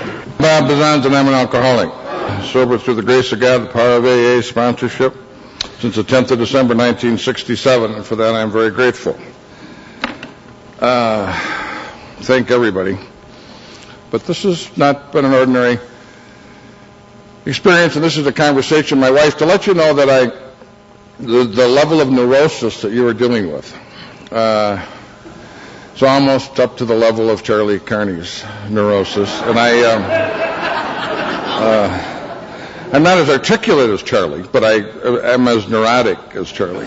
Bob Bazans, and I'm an alcoholic. Sober through the grace of God, the power of AA sponsorship, since the 10th of December, 1967, and for that I'm very grateful. Thank everybody. But this has not been an ordinary experience, and this is a conversation, my wife, to let you know that the level of neurosis that you are dealing with, it's almost up to the level of Charlie Carney's neurosis, and I'm not as articulate as Charlie, but I am as neurotic as Charlie.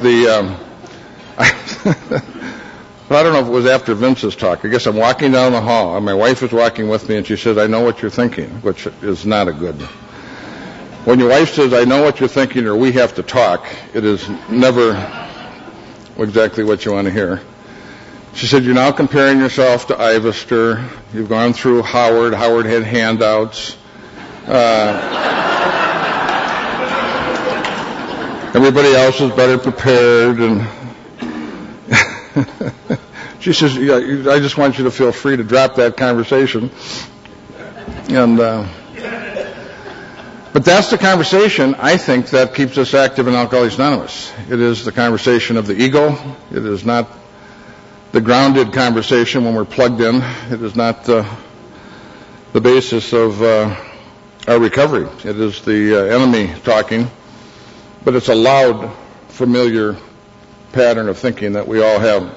I don't know if it was after Vince's talk. I guess I'm walking down the hall, and my wife is walking with me, and she says, "I know what you're thinking," which is not a good. When your wife says, "I know what you're thinking," or "we have to talk," it is never exactly what you want to hear. She said, "You're now comparing yourself to Ivester. You've gone through Howard. Howard had handouts. Everybody else is better prepared." And she says, "Yeah, I just want you to feel free to drop that conversation." And but that's the conversation, I think, that keeps us active in Alcoholics Anonymous. It is the conversation of the ego. It is not the grounded conversation when we're plugged in. It is not the basis of our recovery. It is the enemy talking, but it's a loud, familiar pattern of thinking that we all have.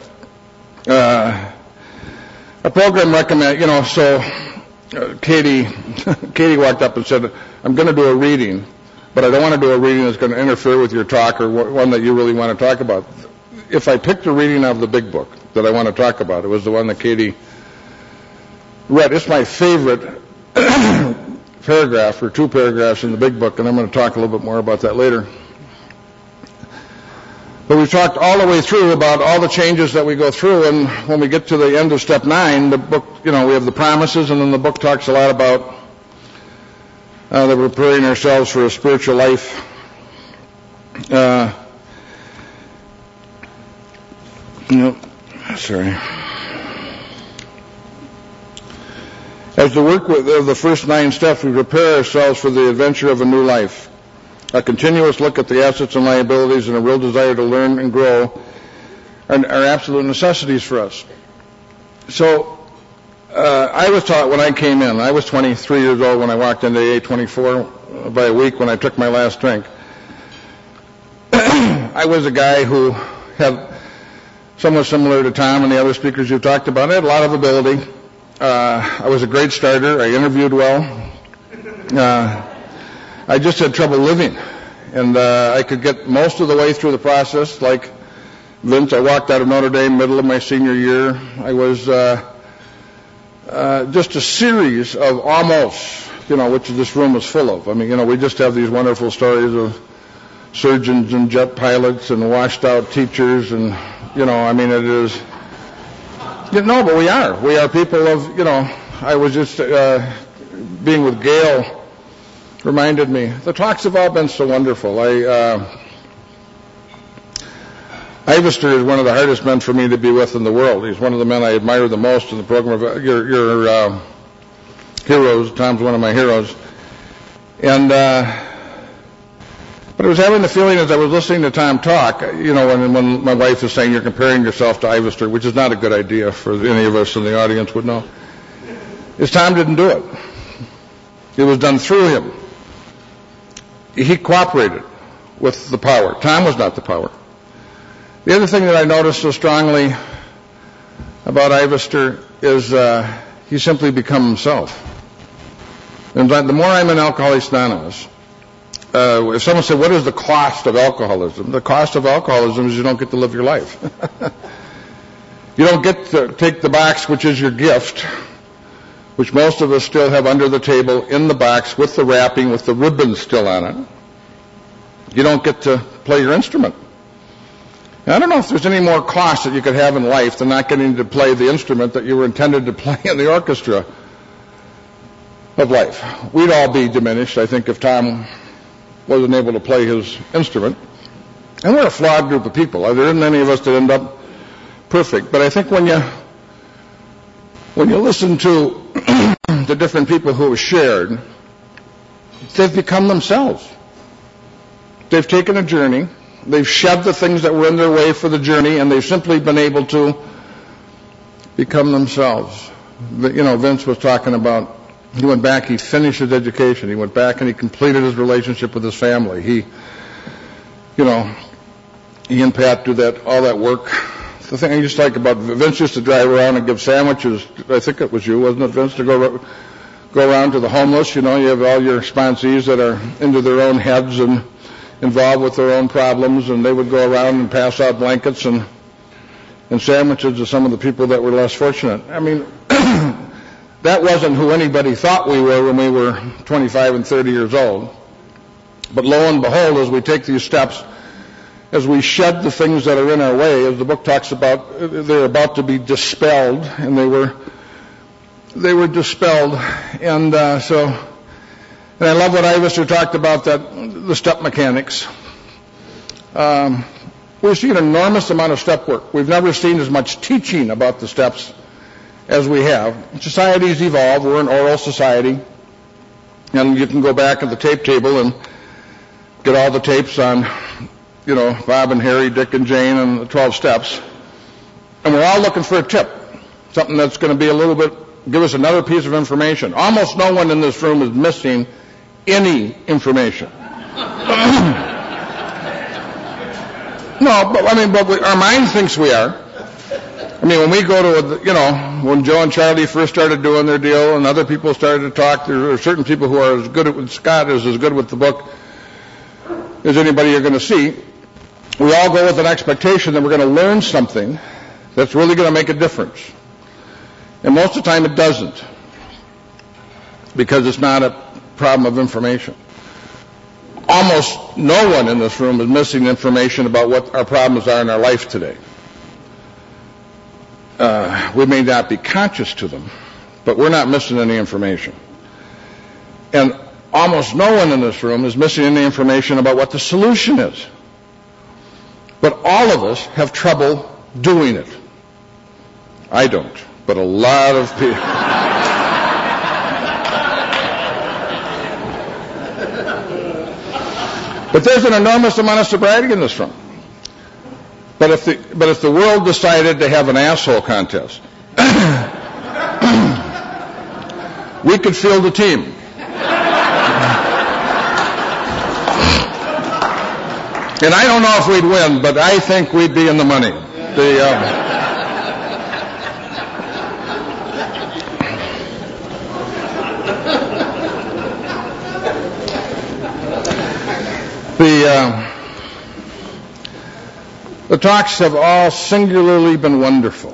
A program recommend, so Katie walked up and said, "I'm going to do a reading, but I don't want to do a reading that's going to interfere with your talk or one that you really want to talk about." If I picked a reading of the big book that I want to talk about, it was the one that Katie read. It's my favorite paragraph or two paragraphs in the big book, and I'm going to talk a little bit more about that later. But we've talked all the way through about all the changes that we go through, and when we get to the end of step 9, the book, we have the promises, and then the book talks a lot about that we're preparing ourselves for a spiritual life. As the work of the first 9 steps, we prepare ourselves for the adventure of a new life. A continuous look at the assets and liabilities and a real desire to learn and grow are absolute necessities for us. So, I was taught when I came in, I was 23 years old when I walked into AA, 24 by a week when I took my last drink. I was a guy who had, somewhat similar to Tom and the other speakers you've talked about, I had a lot of ability. I was a great starter. I interviewed well. I just had trouble living, and I could get most of the way through the process. Like Vince, I walked out of Notre Dame middle of my senior year. I was just a series of almost, which this room is full of. I mean, we just have these wonderful stories of surgeons and jet pilots and washed out teachers, and it is. No, but we are. We are people of, I was just being with Gail reminded me. The talks have all been so wonderful. Ivester is one of the hardest men for me to be with in the world. He's one of the men I admire the most in the program of your heroes. Tom's one of my heroes. And but I was having the feeling as I was listening to Tom talk, when my wife is saying you're comparing yourself to Ivester, which is not a good idea for any of us in the audience would know, is Tom didn't do it. It was done through him. He cooperated with the power. Tom was not the power. The other thing that I noticed so strongly about Ivester is he simply become himself. And the more I'm in Alcoholics Anonymous, if someone said, "What is the cost of alcoholism?" The cost of alcoholism is you don't get to live your life. You don't get to take the box, which is your gift, which most of us still have under the table in the box with the wrapping, with the ribbon still on it. You don't get to play your instrument. Now, I don't know if there's any more cost that you could have in life than not getting to play the instrument that you were intended to play in the orchestra of life. We'd all be diminished, I think, if Tom wasn't able to play his instrument. And we're a flawed group of people. There isn't any of us that end up perfect. But I think when you listen to the different people who have shared, they've become themselves. They've taken a journey. They've shed the things that were in their way for the journey, and they've simply been able to become themselves. Vince was talking about, he went back, he finished his education. He went back and he completed his relationship with his family. He and Pat do all that work. The thing I used to like about Vince used to drive around and give sandwiches. I think it was you, wasn't it, Vince, to go around to the homeless. You have all your sponsees that are into their own heads and involved with their own problems, and they would go around and pass out blankets and sandwiches to some of the people that were less fortunate. I mean, that wasn't who anybody thought we were when we were 25 and 30 years old. But lo and behold, as we take these steps, as we shed the things that are in our way, as the book talks about, they're about to be dispelled, and they were dispelled. And and I love what Ivister talked about, the step mechanics. We've seen an enormous amount of step work. We've never seen as much teaching about the steps as we have. Society's evolved. We're an oral society. And you can go back at the tape table and get all the tapes on, Bob and Harry, Dick and Jane, and the 12 steps. And we're all looking for a tip, something that's going to be give us another piece of information. Almost no one in this room is missing any information. No, but our mind thinks we are. I mean, when we go to, when Joe and Charlie first started doing their deal and other people started to talk, there are certain people who are as good with Scott is as good with the book as anybody you're going to see. We all go with an expectation that we're going to learn something that's really going to make a difference. And most of the time it doesn't, because it's not a problem of information. Almost no one in this room is missing information about what our problems are in our life today. We may not be conscious to them, but we're not missing any information. And almost no one in this room is missing any information about what the solution is. But all of us have trouble doing it. I don't, but a lot of people. But there's an enormous amount of sobriety in this room. But if the world decided to have an asshole contest, we could field a team. And I don't know if we'd win, but I think we'd be in the money. The talks have all singularly been wonderful.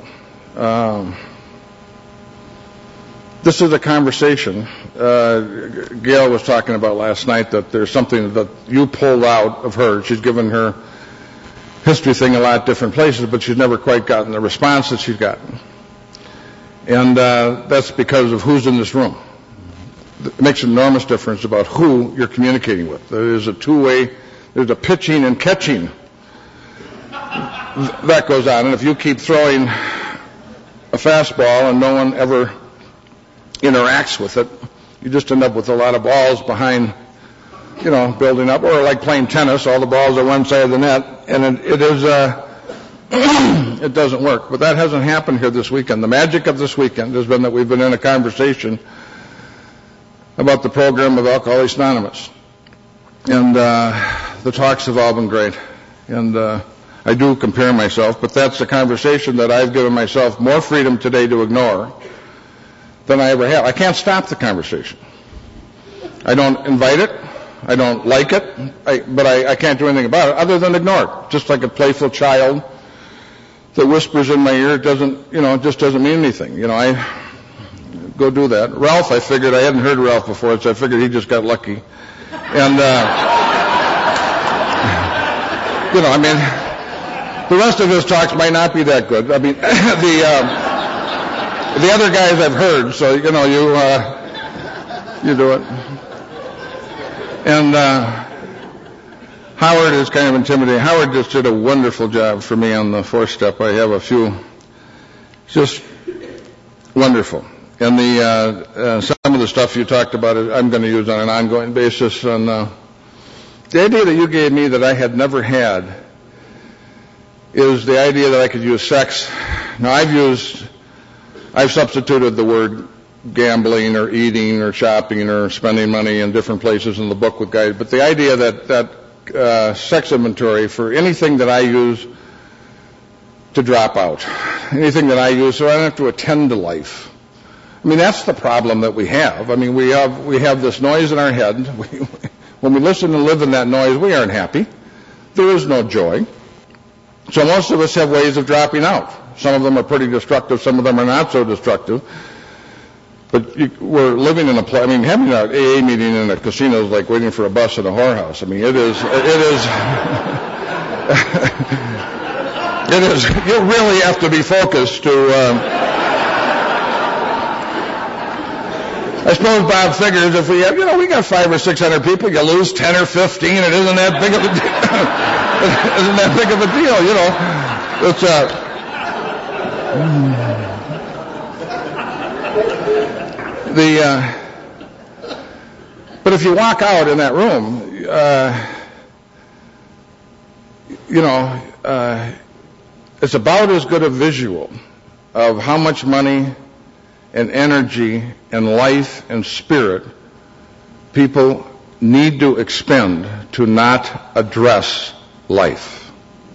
This is a conversation Gail was talking about last night, that there's something that you pulled out of her. She's given her history thing a lot of different places, but she's never quite gotten the response that she's gotten. And that's because of who's in this room. It makes an enormous difference about who you're communicating with. There is a two-way, there's a pitching and catching that goes on. And if you keep throwing a fastball and no one ever interacts with it, you just end up with a lot of balls behind, building up. Or like playing tennis, all the balls are one side of the net, and it doesn't work. But that hasn't happened here this weekend. The magic of this weekend has been that we've been in a conversation about the program of Alcoholics Anonymous. And the talks have all been great. And I do compare myself, but that's the conversation that I've given myself more freedom today to ignore than I ever have. I can't stop the conversation. I don't invite it. I don't like it. But I can't do anything about it other than ignore it. Just like a playful child that whispers in my ear, it just doesn't mean anything. I go do that. Ralph, I figured, I hadn't heard Ralph before, so I figured he just got lucky. And, the rest of his talks might not be that good. I mean, the other guys I've heard, so, you do it. And Howard is kind of intimidating. Howard just did a wonderful job for me on the fourth step. I have a few, just wonderful. And some of the stuff you talked about, I'm going to use on an ongoing basis. And the idea that you gave me that I had never had is the idea that I could use sex. Now, I've substituted the word gambling or eating or shopping or spending money in different places in the book with guys. But the idea that sex inventory for anything that I use to drop out, anything that I use so I don't have to attend to life. I mean, that's the problem that we have. I mean, we have this noise in our head. When we listen and live in that noise, we aren't happy. There is no joy. So most of us have ways of dropping out. Some of them are pretty destructive. Some of them are not so destructive. But we're living in I mean, having an AA meeting in a casino is like waiting for a bus at a whorehouse. I mean, it is, you really have to be focused to, I suppose Bob figures if we have, we got 500 or 600 people, you lose 10 or 15, it isn't that big of a deal. Isn't that big of a deal, It's but if you walk out in that room, it's about as good a visual of how much money and energy and life and spirit people need to expend to not address life.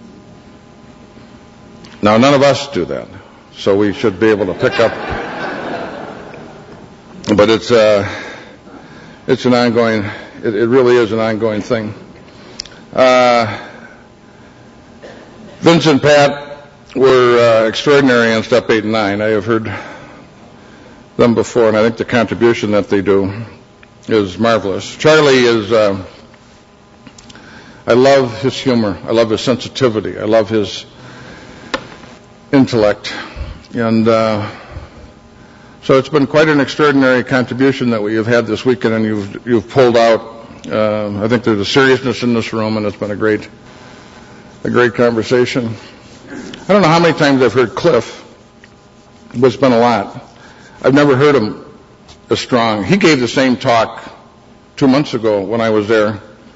Now, none of us do that, so we should be able to pick up. But it's an ongoing. It really is an ongoing thing. Vince and Pat were extraordinary on step 8 and 9. I have heard them before, and I think the contribution that they do is marvelous. Charlie is, I love his humor. I love his sensitivity. I love his intellect. And so it's been quite an extraordinary contribution that we have had this weekend, and you've pulled out. I think there's a seriousness in this room, and it's been a great conversation. I don't know how many times I've heard Cliff, but it's been a lot. I've never heard him as strong. He gave the same talk 2 months ago when I was there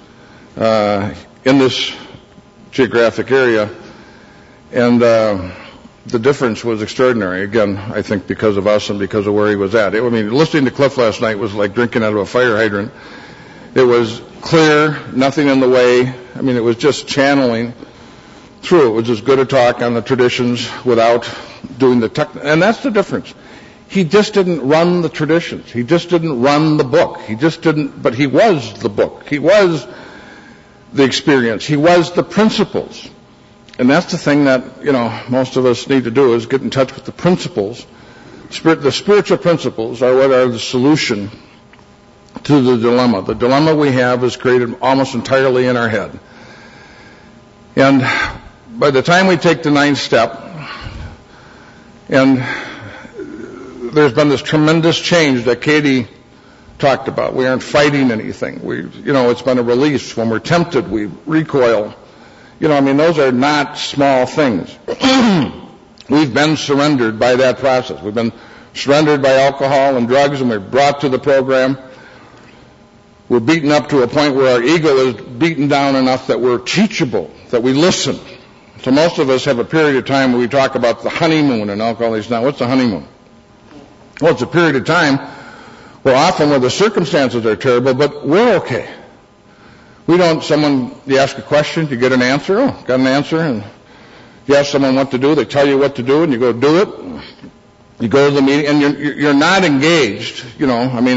in this geographic area, and the difference was extraordinary. Again, I think because of us and because of where he was at. I mean, listening to Cliff last night was like drinking out of a fire hydrant. It was clear, nothing in the way. I mean, it was just channeling through. It was as good a talk on the traditions without doing the and that's the difference. He just didn't run the traditions. He just didn't run the book. But he was the book. He was the experience. He was the principles. And that's the thing that, most of us need to do is get in touch with the principles. The spiritual principles are what are the solution to the dilemma. The dilemma we have is created almost entirely in our head. And by the time we take the 9th step, and there's been this tremendous change that Katie talked about. We aren't fighting anything. It's been a release. When we're tempted, we recoil. Those are not small things. We've been surrendered by that process. We've been surrendered by alcohol and drugs, and we're brought to the program. We're beaten up to a point where our ego is beaten down enough that we're teachable, that we listen. So most of us have a period of time where we talk about the honeymoon in Alcoholics Now. What's the honeymoon? Well, it's a period of time where often where the circumstances are terrible, but we're okay. You ask a question, you get an answer. Oh, got an answer. And you ask someone what to do, they tell you what to do, and you go do it. You go to the meeting, and you're not engaged. I'm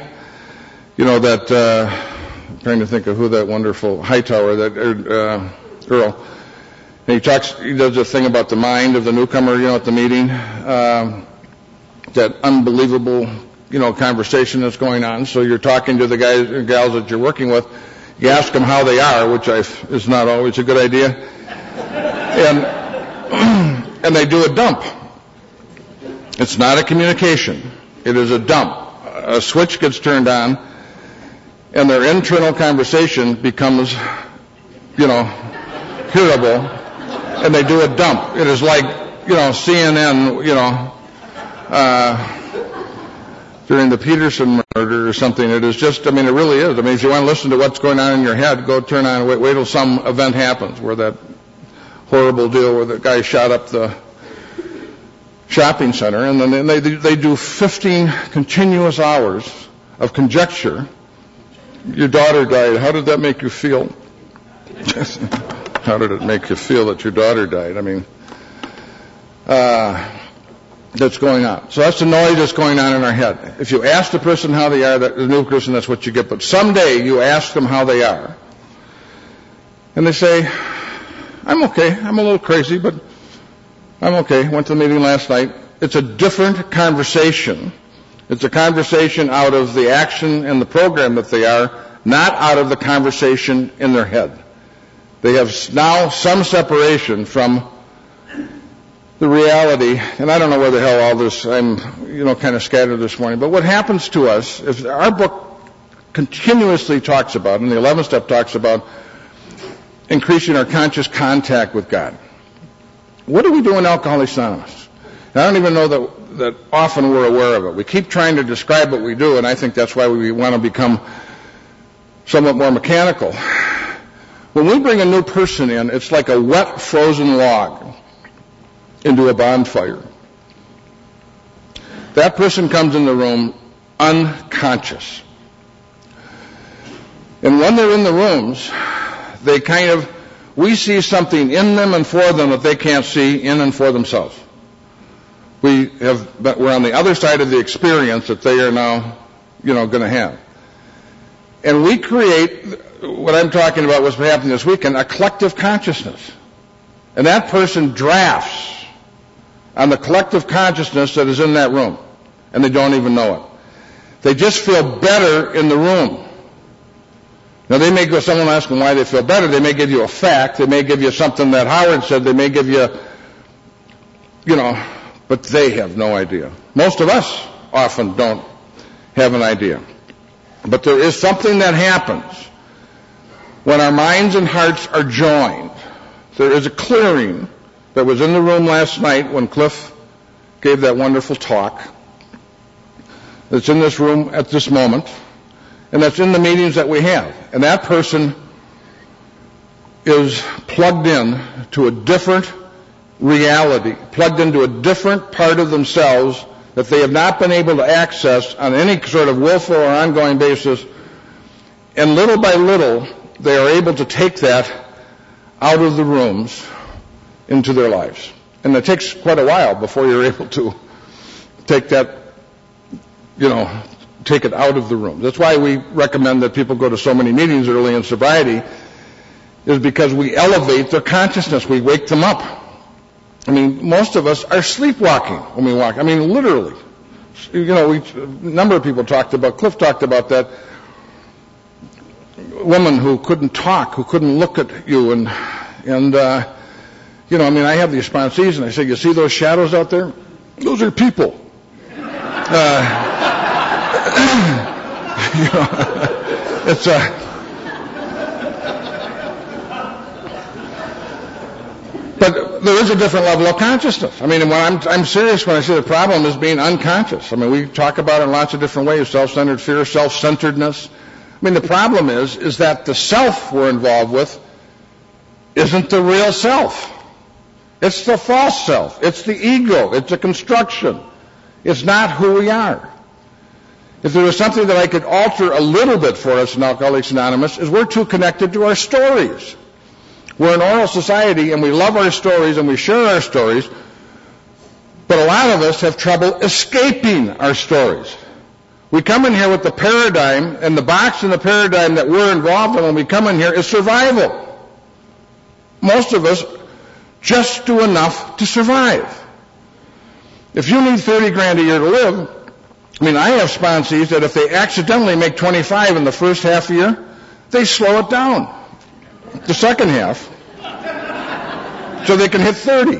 trying to think of who that wonderful Hightower, Earl. And he does a thing about the mind of the newcomer, at the meeting. That unbelievable, conversation that's going on. So you're talking to the guys and gals that you're working with. You ask them how they are, which is not always a good idea. And they do a dump. It's not a communication. It is a dump. A switch gets turned on, and their internal conversation becomes, hearable, and they do a dump. It is like, CNN, during the Peterson murder or something. It is just, I mean, it really is. I mean, if you want to listen to what's going on in your head, go turn on, wait till some event happens where that horrible deal where the guy shot up the shopping center, and then they do 15 continuous hours of conjecture. Your daughter died. How did that make you feel? How did it make you feel that your daughter died? I mean, that's going on. So that's the noise that's going on in our head. If you ask the person how they are, the new person, that's what you get. But someday you ask them how they are, and they say, I'm okay. I'm a little crazy, but I'm okay. Went to the meeting last night. It's a different conversation. It's a conversation out of the action and the program that they are, not out of the conversation in their head. They have now some separation from the reality, and I don't know where the hell all this, I'm, kind of scattered this morning, but what happens to us is our book continuously talks about, and the 11th step talks about increasing our conscious contact with God. What do we do in Alcoholics Anonymous? I don't even know that often we're aware of it. We keep trying to describe what we do, and I think that's why we want to become somewhat more mechanical. When we bring a new person in, it's like a wet, frozen log into a bonfire. That person comes in the room unconscious. And when they're in the rooms, we see something in them and for them that they can't see in and for themselves. We're on the other side of the experience that they are now, going to have. And we create, what I'm talking about was happening this weekend, a collective consciousness. And that person drafts on the collective consciousness that is in that room. And they don't even know it. They just feel better in the room. Now they may go, someone ask them why they feel better. They may give you a fact. They may give you something that Howard said. They may give you, but they have no idea. Most of us often don't have an idea. But there is something that happens when our minds and hearts are joined. There is a clearing that was in the room last night when Cliff gave that wonderful talk. That's in this room at this moment. And that's in the meetings that we have. And that person is plugged in to a different reality, plugged into a different part of themselves that they have not been able to access on any sort of willful or ongoing basis. And little by little, they are able to take that out of the rooms into their lives. And it takes quite a while before you're able to take that, take it out of the room. That's why we recommend that people go to so many meetings early in sobriety, is because we elevate their consciousness. We wake them up. I mean, most of us are sleepwalking when we walk. I mean, literally. A number of people talked about, Cliff talked about that woman who couldn't talk, who couldn't look at you. And I have the sponsees, and I say, you see those shadows out there? Those are people. It's but there is a different level of consciousness. I mean, when I'm serious when I say the problem is being unconscious. I mean, we talk about it in lots of different ways: self-centered fear, self-centeredness. I mean, the problem is that the self we're involved with isn't the real self. It's the false self. It's the ego. It's a construction. It's not who we are. If there was something that I could alter a little bit for us in Alcoholics Anonymous, is we're too connected to our stories. We're an oral society, and we love our stories, and we share our stories, but a lot of us have trouble escaping our stories. We come in here with the paradigm, and the box in the paradigm that we're involved in when we come in here is survival. Most of us just do enough to survive. If you need $30,000 a year to live, I mean, I have sponsees that if they accidentally make 25 in the first half of the year, they slow it down the second half so they can hit 30.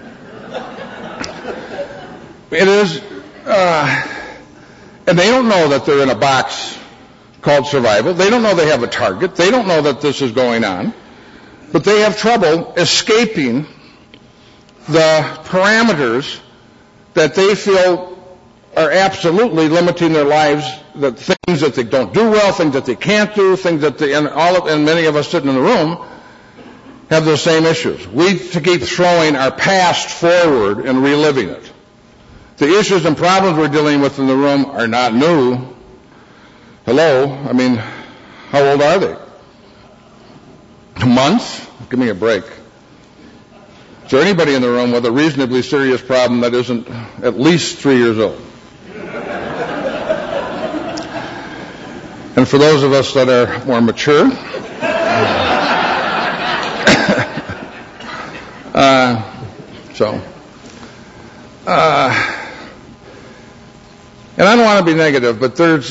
It is, and they don't know that they're in a box called survival. They don't know they have a target. They don't know that this is going on. But they have trouble escaping the parameters that they feel are absolutely limiting their lives, the things that they don't do well, things that they can't do, things that they, and many of us sitting in the room have those same issues. We keep throwing our past forward and reliving it. The issues and problems we're dealing with in the room are not new. Hello? I mean, how old are they? A month? Give me a break. Is there anybody in the room with a reasonably serious problem that isn't at least 3 years old? And for those of us that are more mature, and I don't want to be negative, but there's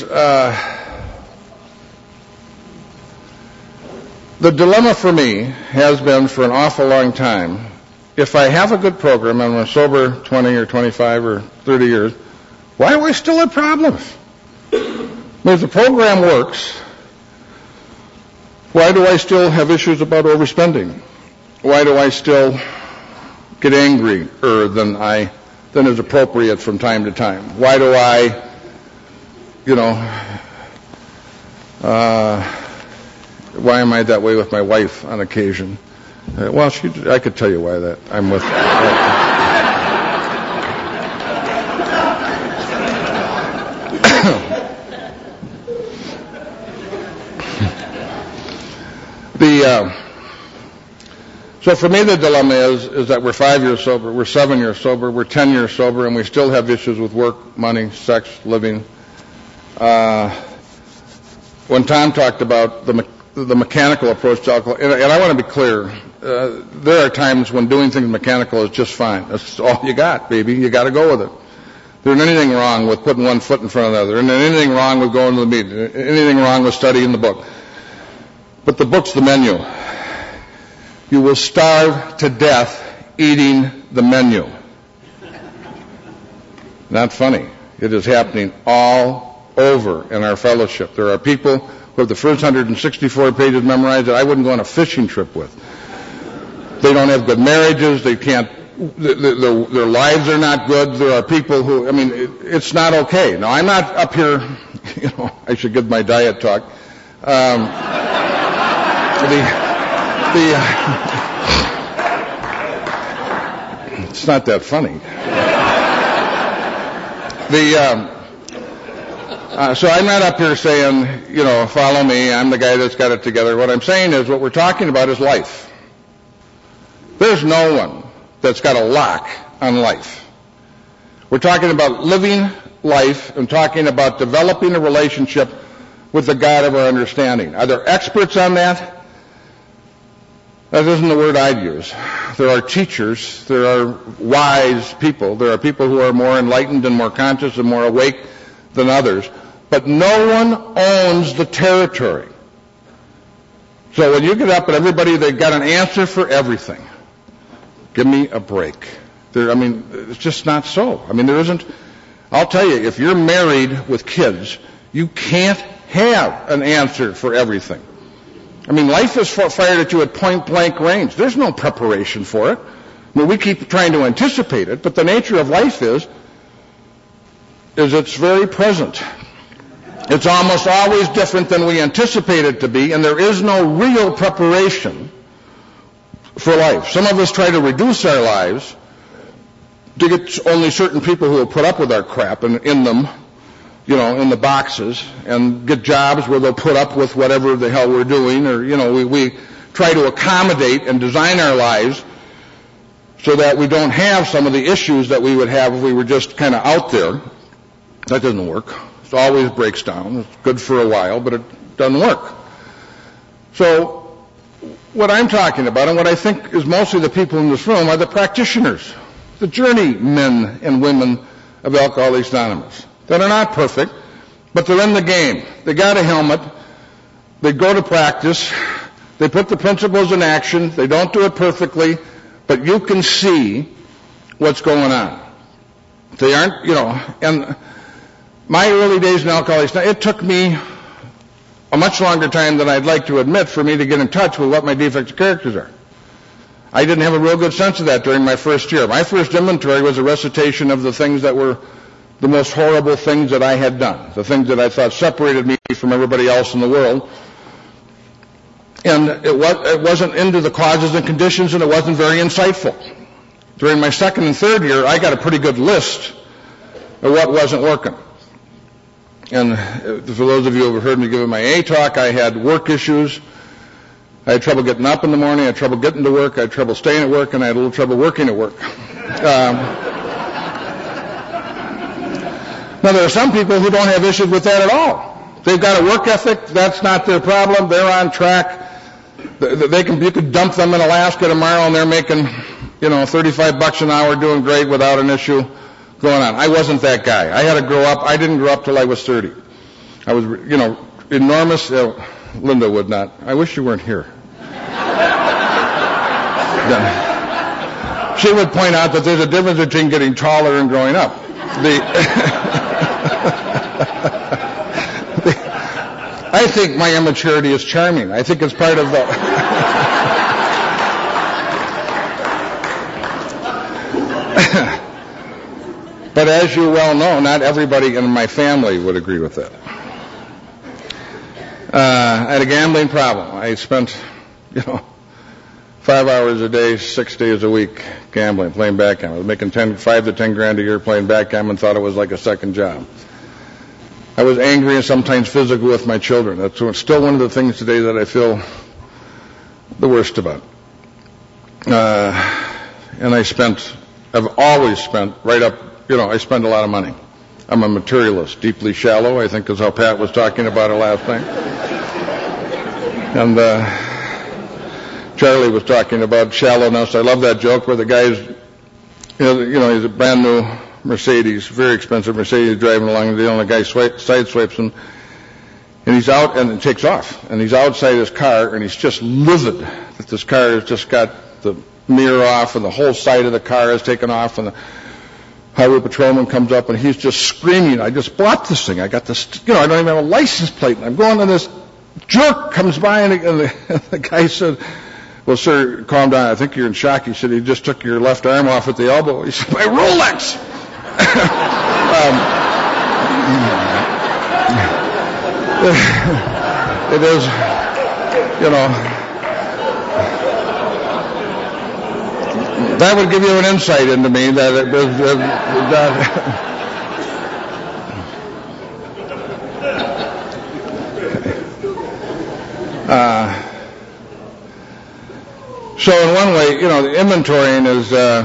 the dilemma for me has been for an awful long time, if I have a good program and I'm sober 20 or 25 or 30 years, why do I still have problems? I mean, if the program works, why do I still have issues about overspending? Why do I still get angrier than is appropriate from time to time? Why do I, why am I that way with my wife on occasion? I could tell you why that I'm with. So for me, the dilemma is that we're 5 years sober, we're 7 years sober, we're 10 years sober, and we still have issues with work, money, sex, living. When Tom talked about the mechanical approach to alcohol, and I want to be clear, there are times when doing things mechanical is just fine. That's all you got, baby. You got to go with it. There isn't anything wrong with putting one foot in front of the other. There isn't anything wrong with going to the meeting. Anything wrong with studying the book. But the book's the menu. You will starve to death eating the menu. Not funny. It is happening all over in our fellowship. There are people who have the first 164 pages memorized that I wouldn't go on a fishing trip with. They don't have good marriages. They can't. Their lives are not good. There are people who. I mean, it's not okay. Now, I'm not up here. I should give my diet talk. It's not that funny. So I'm not up here saying, follow me, I'm the guy that's got it together. What I'm saying is what we're talking about is life. There's no one that's got a lock on life. We're talking about living life and talking about developing a relationship with the God of our understanding. Are there experts on that? That isn't the word I'd use. There are teachers, there are wise people, there are people who are more enlightened and more conscious and more awake than others, but no one owns the territory. So when you get up and everybody, they've got an answer for everything. Give me a break. It's just not so. There isn't. I'll tell you, if you're married with kids, you can't have an answer for everything. Life is fired at you at point blank range. There's no preparation for it. We keep trying to anticipate it, but the nature of life is it's very present. It's almost always different than we anticipate it to be, and there is no real preparation for life. Some of us try to reduce our lives to get only certain people who will put up with our crap and in them, in the boxes, and get jobs where they'll put up with whatever the hell we're doing, or, we try to accommodate and design our lives so that we don't have some of the issues that we would have if we were just kind of out there. That doesn't work. It always breaks down. It's good for a while, but it doesn't work. So what I'm talking about, and what I think is mostly the people in this room, are the practitioners, the journeymen and women of Alcoholics Anonymous, that are not perfect, but they're in the game. They got a helmet. They go to practice. They put the principles in action. They don't do it perfectly, but you can see what's going on. They aren't, and my early days in Alcoholics, it took me a much longer time than I'd like to admit for me to get in touch with what my defects of characters are. I didn't have a real good sense of that during my first year. My first inventory was a recitation of the things that were the most horrible things that I had done, the things that I thought separated me from everybody else in the world. And it wasn't into the causes and conditions, and it wasn't very insightful. During my second and third year, I got a pretty good list of what wasn't working. And for those of you who have heard me give my A talk, I had work issues. I had trouble getting up in the morning, I had trouble getting to work, I had trouble staying at work, and I had a little trouble working at work. Now, there are some people who don't have issues with that at all. They've got a work ethic, that's not their problem, they're on track. You could dump them in Alaska tomorrow and they're making, $35 an hour, doing great without an issue going on. I wasn't that guy. I had to grow up. I didn't grow up till I was 30. I was, enormous. Linda would not. I wish you weren't here. She would point out that there's a difference between getting taller and growing up. I think my immaturity is charming. I think it's part of the... But as you well know, not everybody in my family would agree with that. I had a gambling problem. I spent, 5 hours a day, 6 days a week gambling, playing backgammon. I was making $5 to $10 a year playing backgammon, thought it was like a second job. I was angry and sometimes physical with my children. That's still one of the things today that I feel the worst about. And I've always spent right up, I spend a lot of money. I'm a materialist, deeply shallow, I think is how Pat was talking about it last night. And Charlie was talking about shallowness. I love that joke where the guy's, he's a brand new Mercedes, very expensive Mercedes, driving along, and the only guy sideswipes him, and he's out, and it takes off, and he's outside his car, and he's just livid that this car has just got the mirror off, and the whole side of the car is taken off, and the highway patrolman comes up, and he's just screaming, I just bought this thing, I got this, I don't even have a license plate, and I'm going, and this jerk comes by, and the guy said, well, sir, calm down, I think you're in shock. He said, he just took your left arm off at the elbow. He said, my Rolex! It is, that would give you an insight into me that it was, so in one way, the inventorying is,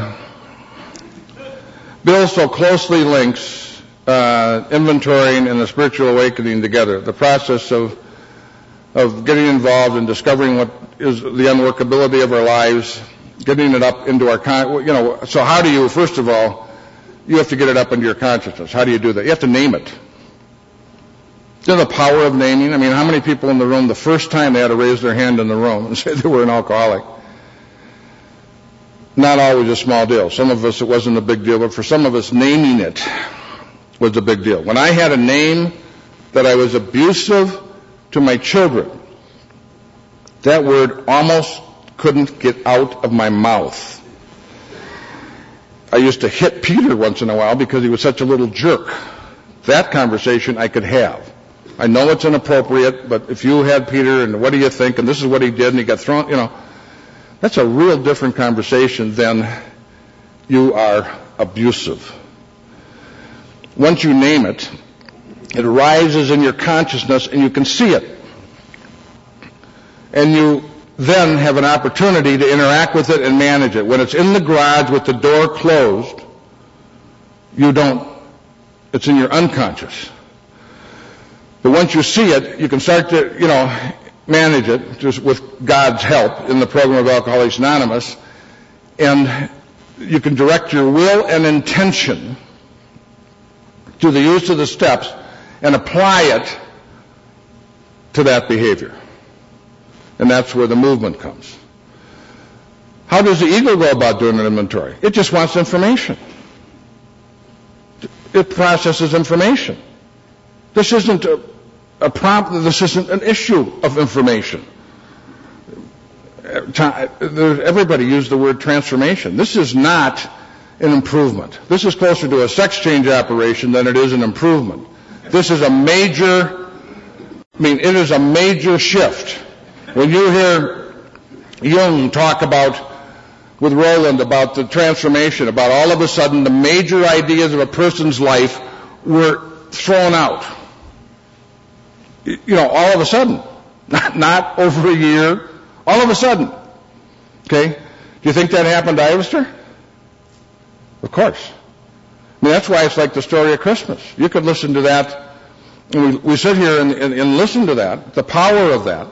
Bill so closely links inventorying and the spiritual awakening together. The process of getting involved and discovering what is the unworkability of our lives, getting it up into our, so how do you, first of all, you have to get it up into your consciousness. How do you do that? You have to name it. The power of naming. I mean, how many people in the room, the first time they had to raise their hand in the room and say they were an alcoholic? Not always a small deal. Some of us, it wasn't a big deal, but for some of us, naming it was a big deal. When I had a name that I was abusive to my children, that word almost couldn't get out of my mouth. I used to hit Peter once in a while because he was such a little jerk. That conversation I could have. I know it's inappropriate, but if you had Peter and what do you think, and this is what he did, and he got thrown, that's a real different conversation than you are abusive. Once you name it, it arises in your consciousness and you can see it. And you then have an opportunity to interact with it and manage it. When it's in the garage with the door closed, you don't. It's in your unconscious. But once you see it, you can start to, manage it just with God's help in the program of Alcoholics Anonymous, and you can direct your will and intention to the use of the steps and apply it to that behavior. And that's where the movement comes. How does the ego go about doing an inventory? It just wants information. It processes information. This isn't this isn't an issue of information. Everybody used the word transformation. This is not an improvement. This is closer to a sex change operation than it is an improvement. This is a major, it is a major shift. When you hear Jung talk with Roland about the transformation, about all of a sudden the major ideas of a person's life were thrown out. All of a sudden. Not over a year. All of a sudden. Okay? Do you think that happened to Ivester? Of course. That's why it's like the story of Christmas. You could listen to that. And we sit here and listen to that. The power of that.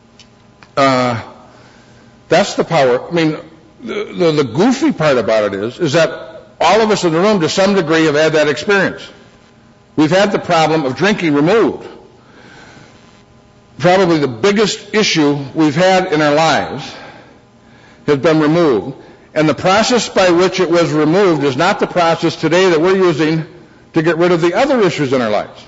That's the power. The goofy part about it is that all of us in the room, to some degree, have had that experience. We've had the problem of drinking removed. Probably the biggest issue we've had in our lives has been removed. And the process by which it was removed is not the process today that we're using to get rid of the other issues in our lives.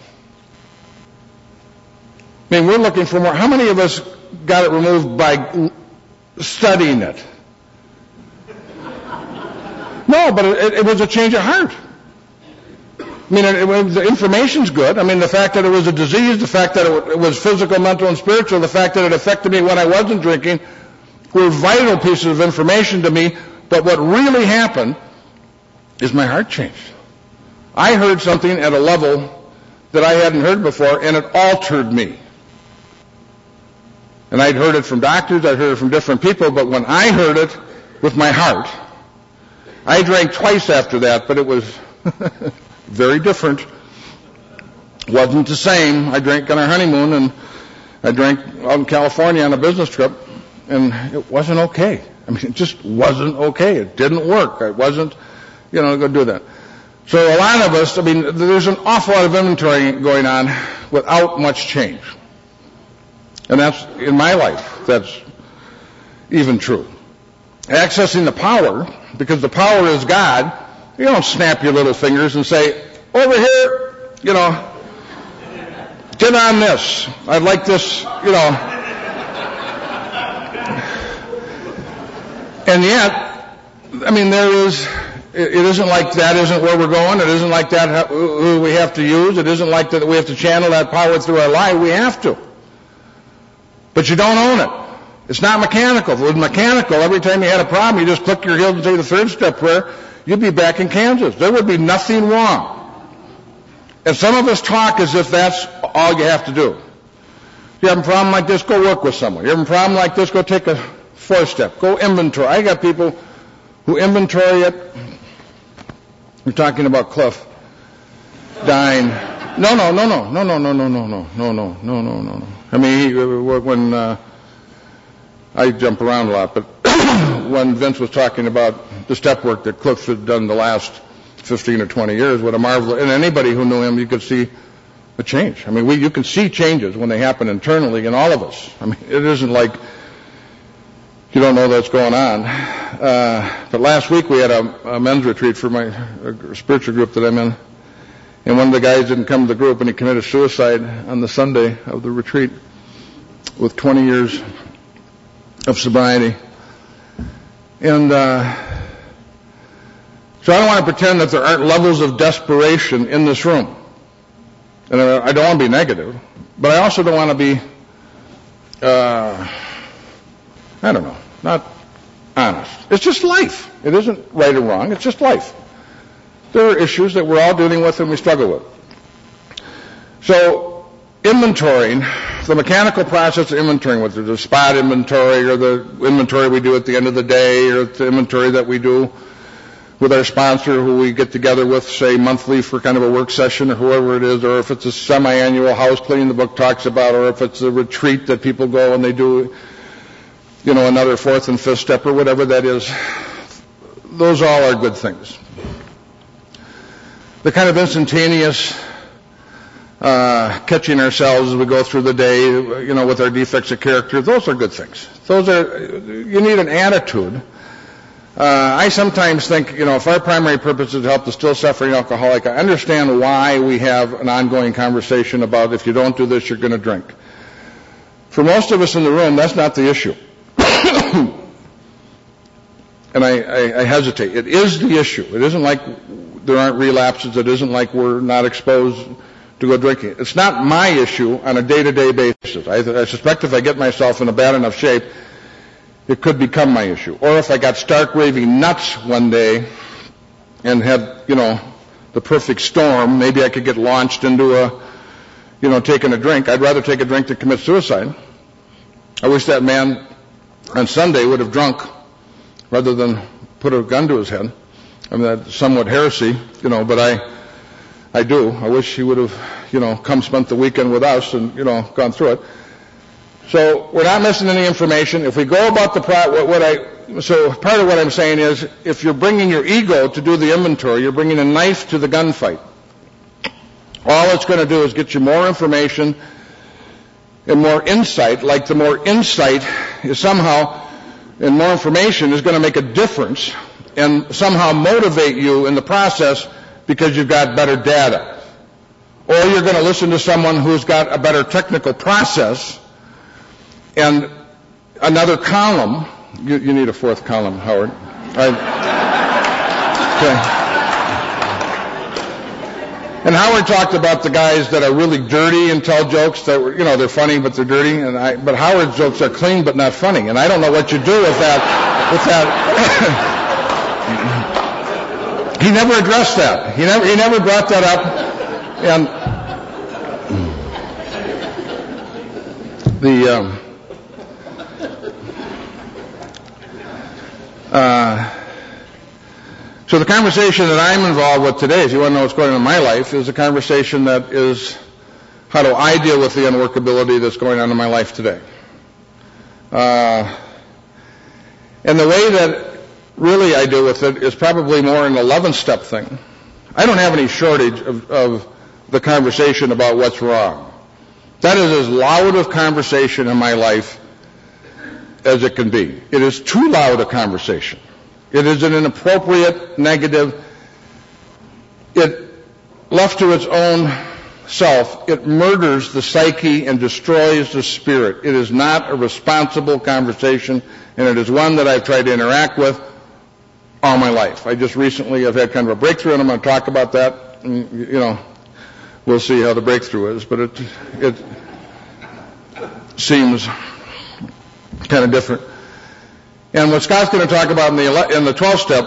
We're looking for more. How many of us got it removed by studying it? No, but it was a change of heart. The information's good. The fact that it was a disease, the fact that it was physical, mental, and spiritual, the fact that it affected me when I wasn't drinking were vital pieces of information to me. But what really happened is my heart changed. I heard something at a level that I hadn't heard before, and it altered me. And I'd heard it from doctors, I'd heard it from different people, but when I heard it with my heart, I drank twice after that, but it was very different. Wasn't the same. I drank on our honeymoon, and I drank out in California on a business trip, and it wasn't okay. It just wasn't okay. It didn't work. I wasn't, going to do that. So a lot of us, there's an awful lot of inventory going on without much change. And that's, in my life, that's even true. Accessing the power, because the power is God, you don't snap your little fingers and say, over here, get on this. I'd like this, And yet, it isn't like that isn't where we're going. It isn't like that who we have to use. It isn't like that we have to channel that power through our life. We have to. But you don't own it. It's not mechanical. If it was mechanical, every time you had a problem, you just click your heels and say the third step prayer, you'd be back in Kansas. There would be nothing wrong. And some of us talk as if that's all you have to do. If you have a problem like this, go work with someone. You have a problem like this, go take a fourth step. Go inventory. I got people who inventory it. We're talking about Cliff dying. No. When I jump around a lot, but when Vince was talking about the step work that Cliff had done the last 15 or 20 years, what a marvel! And anybody who knew him, you could see a change. You can see changes when they happen internally in all of us. It isn't like you don't know that's going on. But last week we had a men's retreat for my spiritual group that I'm in. And one of the guys didn't come to the group, and he committed suicide on the Sunday of the retreat with 20 years of sobriety. And so I don't want to pretend that there aren't levels of desperation in this room. And I don't want to be negative, but I also don't want to be, not honest. It's just life. It isn't right or wrong. It's just life. There are issues that we're all dealing with and we struggle with. So, inventorying, the mechanical process of inventorying, whether it's a spot inventory or the inventory we do at the end of the day or the inventory that we do with our sponsor who we get together with, say, monthly for kind of a work session or whoever it is, or if it's a semi-annual house cleaning the book talks about, or if it's a retreat that people go and they do, another fourth and fifth step or whatever that is. Those all are good things. The kind of instantaneous catching ourselves as we go through the day, with our defects of character, those are good things. You need an attitude. I sometimes think, if our primary purpose is to help the still suffering alcoholic, I understand why we have an ongoing conversation about if you don't do this, you're going to drink. For most of us in the room, that's not the issue. and I hesitate. It is the issue. It isn't like there aren't relapses. It isn't like we're not exposed to go drinking. It's not my issue on a day-to-day basis. I suspect if I get myself in a bad enough shape, it could become my issue. Or if I got stark raving nuts one day and had, the perfect storm, maybe I could get launched into taking a drink. I'd rather take a drink than commit suicide. I wish that man on Sunday would have drunk rather than put a gun to his head. I mean, that's somewhat heresy, but I do. I wish he would have, come spent the weekend with us and, gone through it. So we're not missing any information. If we go about so part of what I'm saying is, if you're bringing your ego to do the inventory, you're bringing a knife to the gunfight. All it's going to do is get you more information and more insight, like the more insight is somehow, and more information is going to make a difference and somehow motivate you in the process because you've got better data. Or you're going to listen to someone who's got a better technical process and another column. You need a fourth column, Howard. Okay. And Howard talked about the guys that are really dirty and tell jokes that were, they're funny but they're dirty. But Howard's jokes are clean but not funny. And I don't know what you do with that. He never addressed that. He never brought that up. And so the conversation that I'm involved with today, if you want to know what's going on in my life, is a conversation that is how do I deal with the unworkability that's going on in my life today. And the way that really I deal with it is probably more an 11-step thing. I don't have any shortage of the conversation about what's wrong. That is as loud of conversation in my life as it can be. It is too loud a conversation. It is an inappropriate, negative. It, left to its own self, it murders the psyche and destroys the spirit. It is not a responsible conversation, and it is one that I've tried to interact with all my life. I just recently have had kind of a breakthrough, and I'm going to talk about that. And, we'll see how the breakthrough is, but it seems kind of different. And what Scott's going to talk about in the 12th step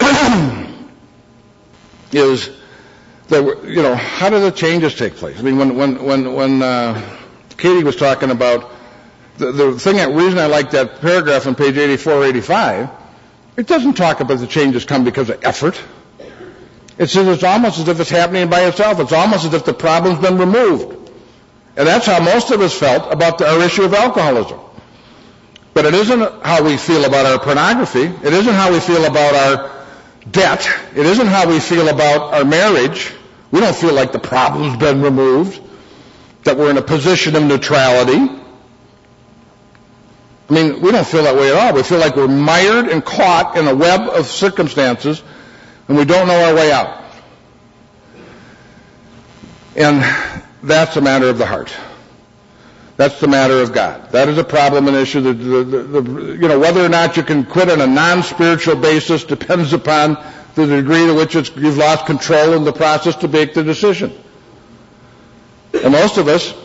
is that, how do the changes take place? I mean, when Katie was talking about the reason I like that paragraph on page 84 or 85, it doesn't talk about the changes come because of effort. It says it's almost as if it's happening by itself. It's almost as if the problem's been removed. And that's how most of us felt about our issue of alcoholism. But it isn't how we feel about our pornography. It isn't how we feel about our debt. It isn't how we feel about our marriage. We don't feel like the problem's been removed, that we're in a position of neutrality. I mean, we don't feel that way at all. We feel like we're mired and caught in a web of circumstances, and we don't know our way out. And that's a matter of the heart. That's the matter of God. That is a problem, an issue. Whether or not you can quit on a non-spiritual basis depends upon the degree to which you've lost control in the process to make the decision. And most of us,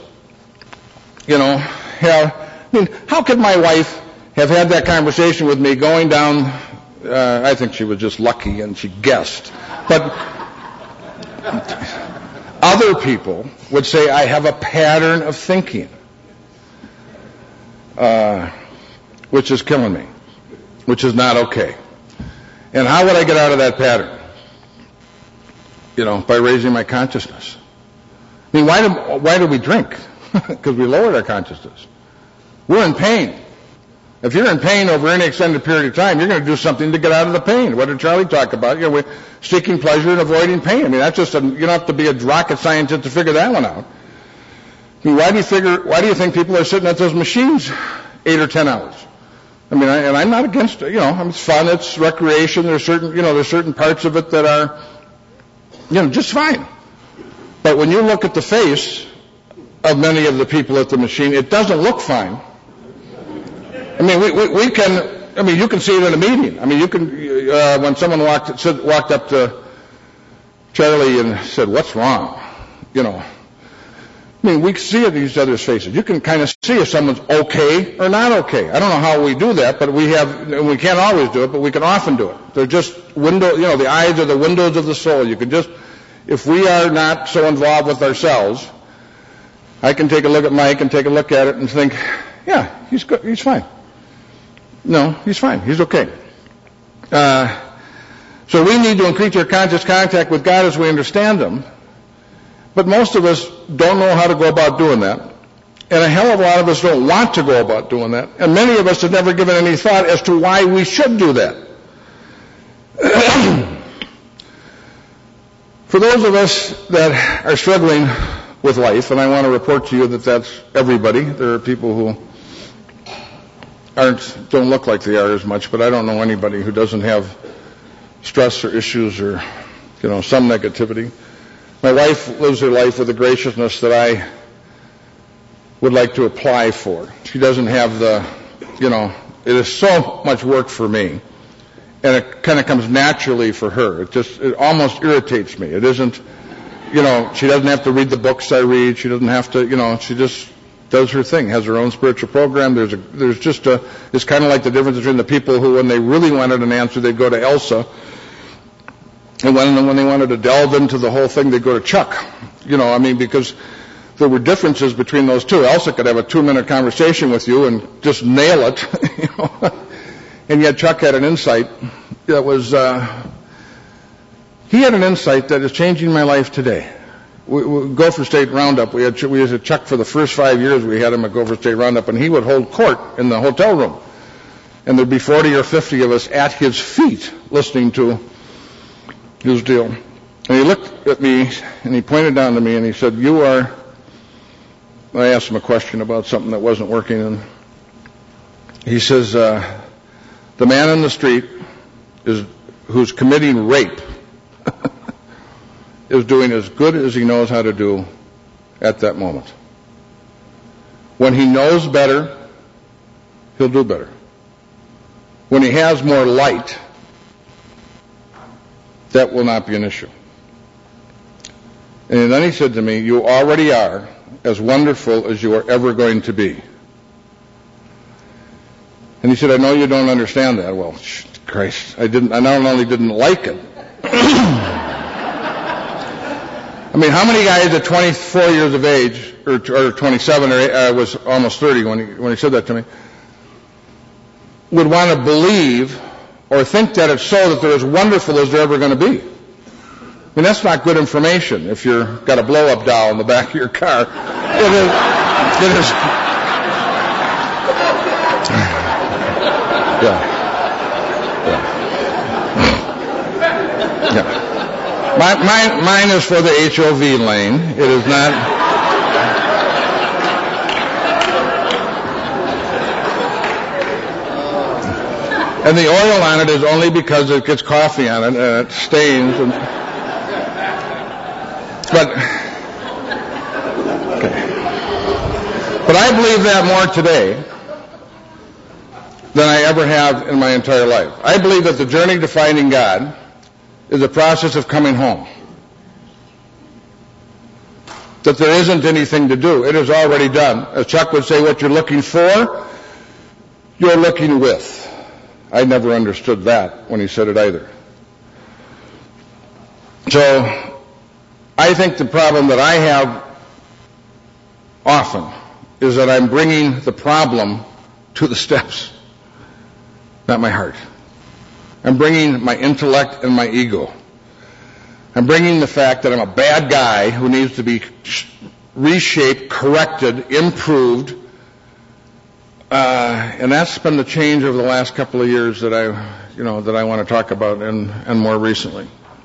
how could my wife have had that conversation with me going down, I think she was just lucky and she guessed. But other people would say I have a pattern of thinking. Which is killing me, which is not okay. And how would I get out of that pattern? By raising my consciousness. I mean, why do we drink? Because we lowered our consciousness. We're in pain. If you're in pain over any extended period of time, you're going to do something to get out of the pain. What did Charlie talk about? We're seeking pleasure and avoiding pain. I mean, that's just you don't have to be a rocket scientist to figure that one out. I mean, why do you think people are sitting at those machines 8 or 10 hours? I mean, and I'm not against it. It's fun, it's recreation. There's certain parts of it that are, just fine. But when you look at the face of many of the people at the machine, it doesn't look fine. I mean, we can I mean, you can see it in a meeting. I mean, you can, when someone walked up to Charlie and said, "What's wrong?" You know, I mean, we see it in each other's faces. You can kind of see if someone's okay or not okay. I don't know how we do that, but we can't always do it, but we can often do it. They're just the eyes are the windows of the soul. You can just, if we are not so involved with ourselves, I can take a look at Mike and take a look at it and think, yeah, he's good, he's fine. No, he's fine, he's okay. So we need to increase our conscious contact with God as we understand Him. But most of us don't know how to go about doing that. And a hell of a lot of us don't want to go about doing that. And many of us have never given any thought as to why we should do that. For those of us that are struggling with life, and I want to report to you that that's everybody. There are people who don't look like they are as much, but I don't know anybody who doesn't have stress or issues or, some negativity. My wife lives her life with a graciousness that I would like to apply for. She doesn't have it is so much work for me, and it kind of comes naturally for her. It almost irritates me. It isn't, she doesn't have to read the books I read. She doesn't have to, she just does her thing, has her own spiritual program. It's kind of like the difference between the people who, when they really wanted an answer, they'd go to Elsa. And when they wanted to delve into the whole thing, they'd go to Chuck. Because there were differences between those two. Elsa could have a 2-minute conversation with you and just nail it, And yet Chuck had an insight that was, he had an insight that is changing my life today. Gopher State Roundup, we had Chuck for the first 5 years. We had him at Gopher State Roundup, and he would hold court in the hotel room. And there'd be 40 or 50 of us at his feet listening to his deal. And he looked at me, and he pointed down to me, and he said, I asked him a question about something that wasn't working, and he says, the man in the street who's committing rape is doing as good as he knows how to do at that moment. When he knows better, he'll do better. When he has more light, that will not be an issue. And then he said to me, you already are as wonderful as you are ever going to be. And he said, I know you don't understand that. Well, Christ, I not only didn't like it. I mean, how many guys at 24 years of age, or 27, or was almost 30 when he said that to me, would want to believe or think that it's so that they're as wonderful as they're ever going to be? I mean, that's not good information if you've got a blow-up doll in the back of your car. It is. Yeah. Mine is for the HOV lane. It is not. And the oil on it is only because it gets coffee on it and it stains. But I believe that more today than I ever have in my entire life. I believe that the journey to finding God is a process of coming home. That there isn't anything to do. It is already done. As Chuck would say, what you're looking for, you're looking with. I never understood that when he said it either. So, I think the problem that I have often is that I'm bringing the problem to the steps, not my heart. I'm bringing my intellect and my ego. I'm bringing the fact that I'm a bad guy who needs to be reshaped, corrected, improved. And that's been the change over the last couple of years that I want to talk about and more recently.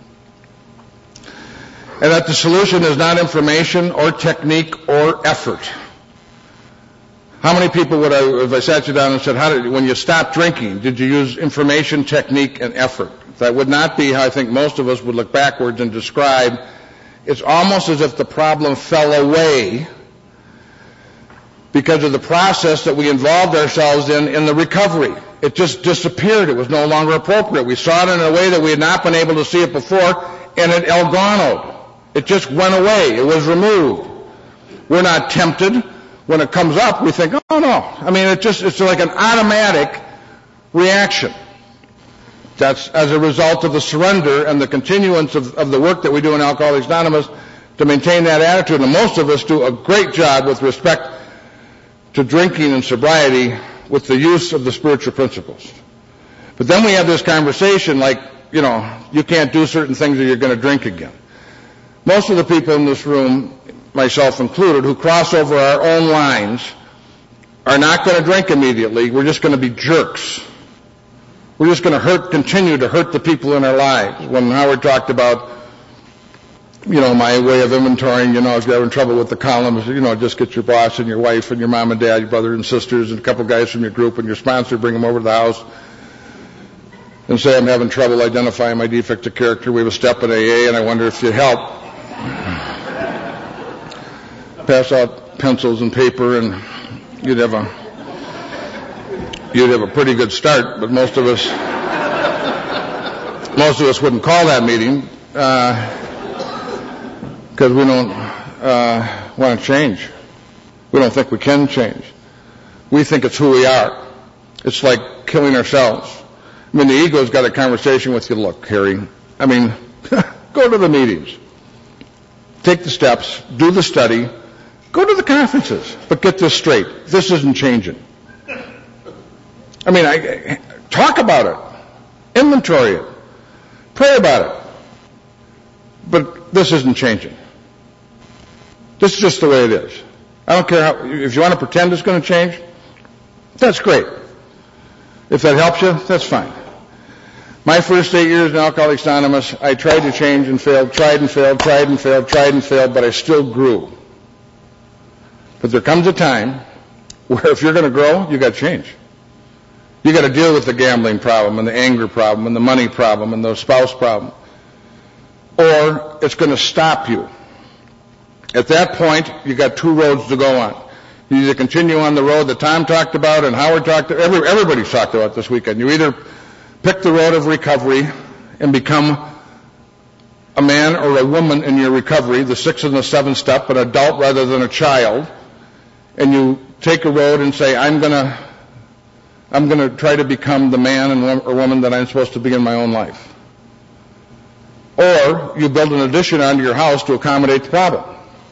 And that the solution is not information or technique or effort. How many people would if I sat you down and said, when you stopped drinking, did you use information, technique, and effort? That would not be how I think most of us would look backwards and describe. It's almost as if the problem fell away because of the process that we involved ourselves in the recovery. It just disappeared. It was no longer appropriate. We saw it in a way that we had not been able to see it before, and it elganoed. It just went away. It was removed. We're not tempted. When it comes up, we think, oh no. I mean, it's like an automatic reaction. That's as a result of the surrender and the continuance of the work that we do in Alcoholics Anonymous to maintain that attitude. And most of us do a great job with respect to drinking and sobriety with the use of the spiritual principles. But then we have this conversation like, you can't do certain things or you're going to drink again. Most of the people in this room, myself included, who cross over our own lines are not going to drink immediately. We're just going to be jerks. We're just going to continue to hurt the people in our lives. When Howard talked about, my way of inventorying, if you're having trouble with the columns, just get your boss and your wife and your mom and dad, your brother and sisters, and a couple guys from your group and your sponsor, bring them over to the house and say, I'm having trouble identifying my defect of character. We have a step in AA, and I wonder if you'd help. Pass out pencils and paper, and you'd have a pretty good start. But most of us wouldn't call that meeting because we don't want to change. We don't think we can change. We think it's who we are. It's like killing ourselves. I mean, the ego's got a conversation with you. Look, Harry, go to the meetings. Take the steps. Do the study. Go to the conferences. But get this straight. This isn't changing. Talk about it. Inventory it. Pray about it. But this isn't changing. This is just the way it is. I don't care if you want to pretend it's going to change, that's great. If that helps you, that's fine. My first 8 years in Alcoholics Anonymous, I tried to change and failed, tried and failed, but I still grew. But there comes a time where if you're going to grow, you got to change. You got to deal with the gambling problem and the anger problem and the money problem and the spouse problem. Or it's going to stop you. At that point, you got two roads to go on. You either continue on the road that Tom talked about and Howard talked about, everybody's talked about this weekend. You either pick the road of recovery and become a man or a woman in your recovery, the 6th and the 7th step, an adult rather than a child, and you take a road and say, I'm going to try to become the man or woman that I'm supposed to be in my own life. Or you build an addition onto your house to accommodate the problem.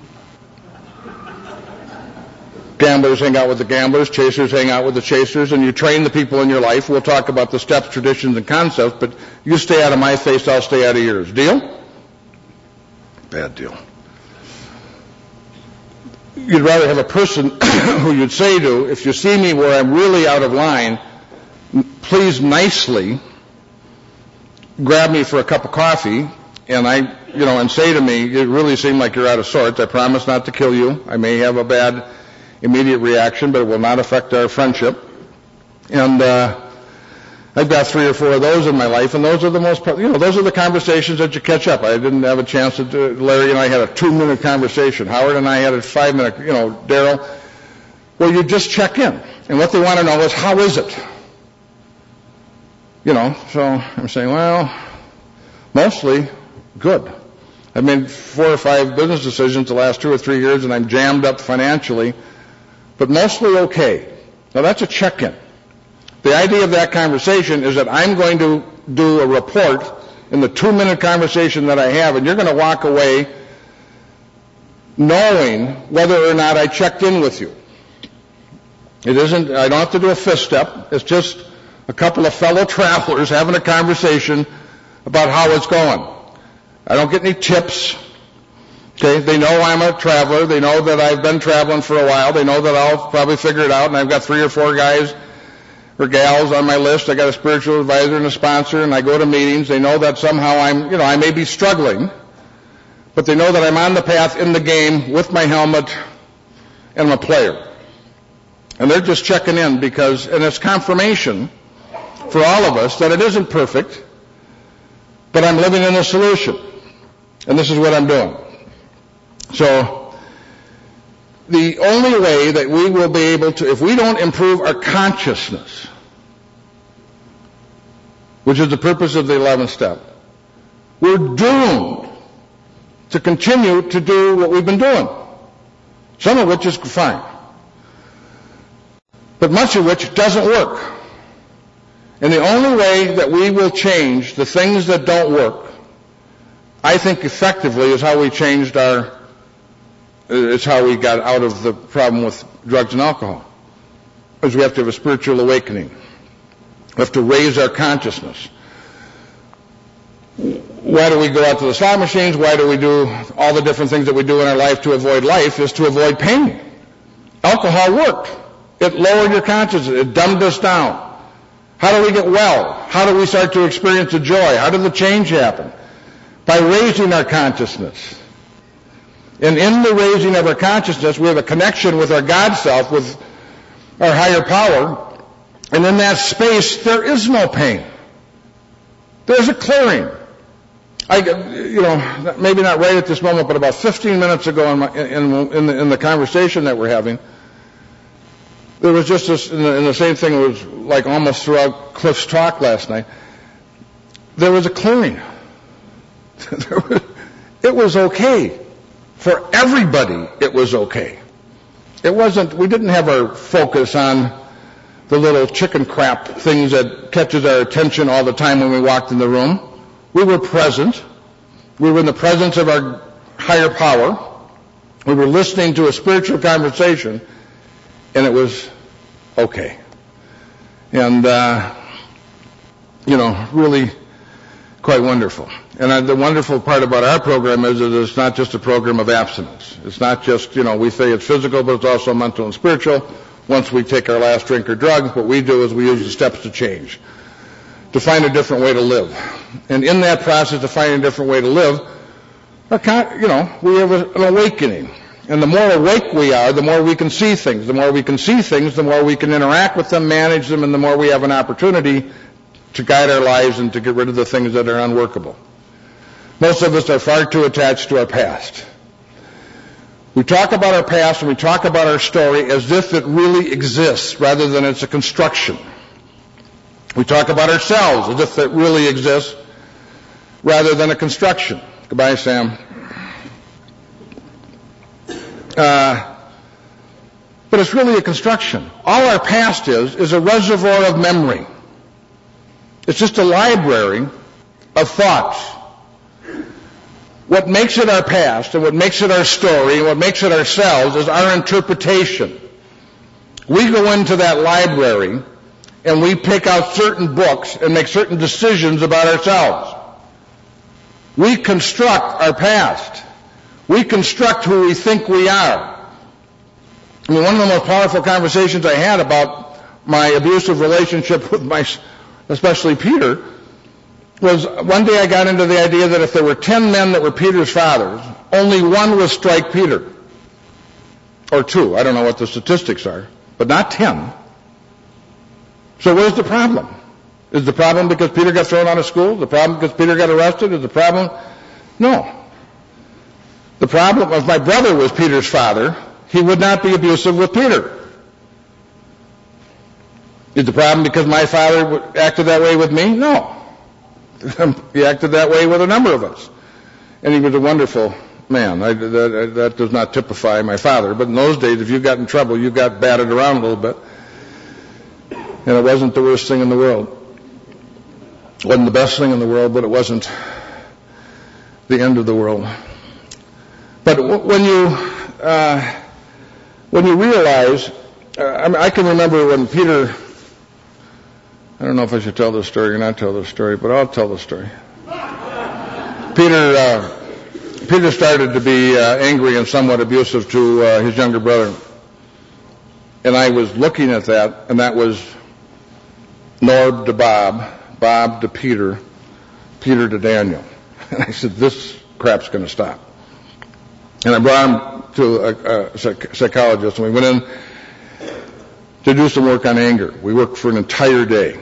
Gamblers hang out with the gamblers, chasers hang out with the chasers, and you train the people in your life. We'll talk about the steps, traditions, and concepts, but you stay out of my face, I'll stay out of yours. Deal? Bad deal. You'd rather have a person who you'd say to, if you see me where I'm really out of line, please nicely grab me for a cup of coffee, and and say to me, you really seem like you're out of sorts. I promise not to kill you. I may have a bad immediate reaction, but it will not affect our friendship. And I've got 3 or 4 of those in my life, and those are the most, those are the conversations that you catch up. I didn't have a chance to do. Larry and I had a 2-minute conversation. Howard and I had a 5-minute. Daryl. Well, you just check in, and what they want to know is how is it. So I'm saying, well, mostly good. I've made 4 or 5 business decisions the last 2 or 3 years, and I'm jammed up financially, but mostly okay. Now that's a check-in. The idea of that conversation is that I'm going to do a report in the 2-minute conversation that I have, and you're going to walk away knowing whether or not I checked in with you. It isn't, I don't have to do a fifth step. It's just a couple of fellow travelers having a conversation about how it's going. I don't get any tips. Okay, they know I'm a traveler. They know that I've been traveling for a while. They know that I'll probably figure it out, and I've got 3 or 4 guys or gals on my list. I got a spiritual advisor and a sponsor, and I go to meetings. They know that somehow I may be struggling, but they know that I'm on the path in the game with my helmet and I'm a player. And they're just checking in and it's confirmation for all of us that it isn't perfect, but I'm living in a solution. And this is what I'm doing. So, the only way that we will be able to, if we don't improve our consciousness, which is the purpose of the 11th step, we're doomed to continue to do what we've been doing, some of which is fine, but much of which doesn't work. And the only way that we will change the things that don't work, I think effectively, is how we changed it's how we got out of the problem with drugs and alcohol. Is we have to have a spiritual awakening. We have to raise our consciousness. Why do we go out to the slot machines? Why do we do all the different things that we do in our life to avoid life? Is to avoid pain. Alcohol worked. It lowered your consciousness. It dumbed us down. How do we get well? How do we start to experience the joy? How did the change happen? By raising our consciousness. And in the raising of our consciousness, we have a connection with our God self, with our higher power. And in that space, there is no pain. There's a clearing. Maybe not right at this moment, but about 15 minutes ago in the conversation that we're having, there was just this, in the same thing, it was like almost throughout Cliff's talk last night, there was a clearing. It was okay. For everybody, it was okay. We didn't have our focus on the little chicken crap things that catches our attention all the time when we walked in the room. We were present. We were in the presence of our higher power. We were listening to a spiritual conversation, and it was okay. And, really quite wonderful. And the wonderful part about our program is that it's not just a program of abstinence. It's not just, we say it's physical, but it's also mental and spiritual. Once we take our last drink or drug, what we do is we use the steps to change, to find a different way to live. And in that process of finding a different way to live, we have an awakening. And the more awake we are, the more we can see things. The more we can see things, the more we can interact with them, manage them, and the more we have an opportunity to guide our lives and to get rid of the things that are unworkable. Most of us are far too attached to our past. We talk about our past and we talk about our story as if it really exists rather than it's a construction. We talk about ourselves as if it really exists rather than a construction. Goodbye, Sam. But it's really a construction. All our past is a reservoir of memory. It's just a library of thoughts. What makes it our past and what makes it our story and what makes it ourselves is our interpretation. We go into that library and we pick out certain books and make certain decisions about ourselves. We construct our past. We construct who we think we are. One of the most powerful conversations I had about my abusive relationship with especially Peter, was one day I got into the idea that if there were 10 men that were Peter's fathers, only one would strike Peter. Or 2. I don't know what the statistics are, but not 10. So where's the problem? Is the problem because Peter got thrown out of school? The problem because Peter got arrested? Is the problem? No. The problem, if my brother was Peter's father, he would not be abusive with Peter. Is the problem because my father acted that way with me? No. He acted that way with a number of us. And he was a wonderful man. That does not typify my father. But in those days, if you got in trouble, you got batted around a little bit. And it wasn't the worst thing in the world. It wasn't the best thing in the world, but it wasn't the end of the world. But when you realize, I can remember when Peter, I don't know if I should tell this story or not tell this story, but I'll tell the story. Peter started to be angry and somewhat abusive to his younger brother. And I was looking at that, and that was Norb to Bob, Bob to Peter, Peter to Daniel. And I said, this crap's going to stop. And I brought him to a psychologist, and we went in to do some work on anger. We worked for an entire day.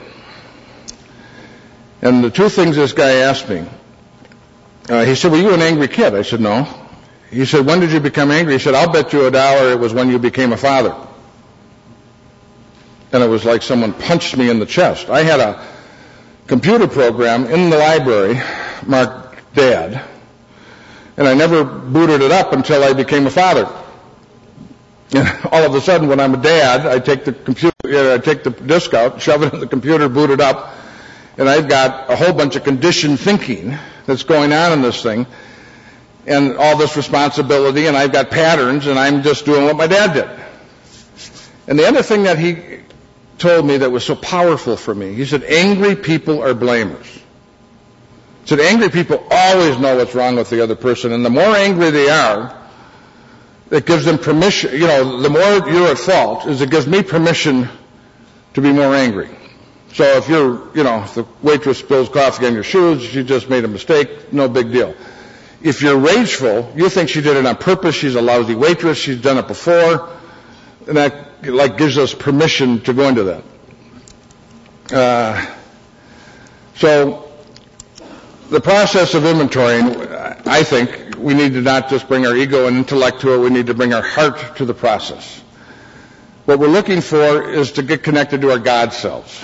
And the two things this guy asked me, he said, were you an angry kid? I said, no. He said, when did you become angry? He said, I'll bet you $1 it was when you became a father. And it was like someone punched me in the chest. I had a computer program in the library marked Dad, and I never booted it up until I became a father. And all of a sudden, when I'm a dad, I take the disk out, shove it in the computer, boot it up, and I've got a whole bunch of conditioned thinking that's going on in this thing, and all this responsibility, and I've got patterns, and I'm just doing what my dad did. And the other thing that he told me that was so powerful for me, he said, angry people are blamers. He said, angry people always know what's wrong with the other person, and the more angry they are, it gives them permission, the more you're at fault, is it gives me permission to be more angry. So if if the waitress spills coffee on your shoes, she just made a mistake, no big deal. If you're rageful, you think she did it on purpose, she's a lousy waitress, she's done it before, and that gives us permission to go into that. So the process of inventorying, I think, we need to not just bring our ego and intellect to it, we need to bring our heart to the process. What we're looking for is to get connected to our God selves.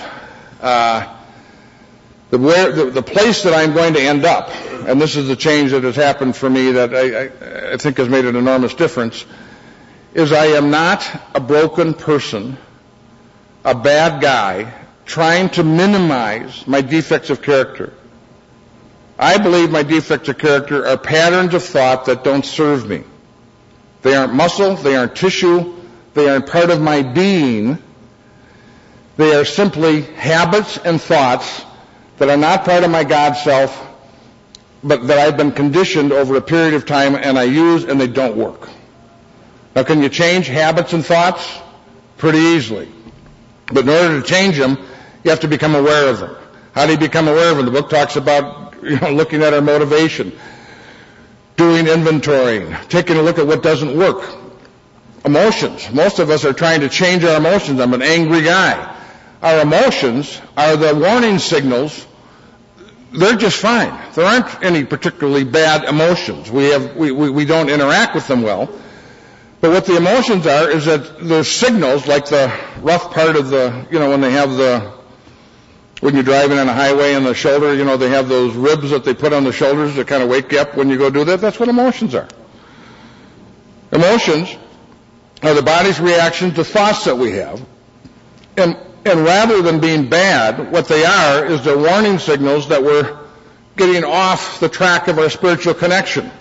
The place that I'm going to end up, and this is the change that has happened for me that I think has made an enormous difference, is I am not a broken person, a bad guy, trying to minimize my defects of character. I believe my defects of character are patterns of thought that don't serve me. They aren't muscle, they aren't tissue, they aren't part of my being. They are simply habits and thoughts that are not part of my God self, but that I've been conditioned over a period of time and I use and they don't work. Now, can you change habits and thoughts? Pretty easily. But in order to change them, you have to become aware of them. How do you become aware of them? The book talks about looking at our motivation, doing inventorying, taking a look at what doesn't work. Emotions. Most of us are trying to change our emotions. I'm an angry guy. Our emotions are the warning signals. They're just fine. There aren't any particularly bad emotions. We don't interact with them well. But what the emotions are is that the signals, like the rough part of when you're driving on a highway on the shoulder, they have those ribs that they put on the shoulders that kind of wake you up when you go do that. That's what emotions are. Emotions are the body's reaction to thoughts that we have. And rather than being bad, what they are is the warning signals that we're getting off the track of our spiritual connection.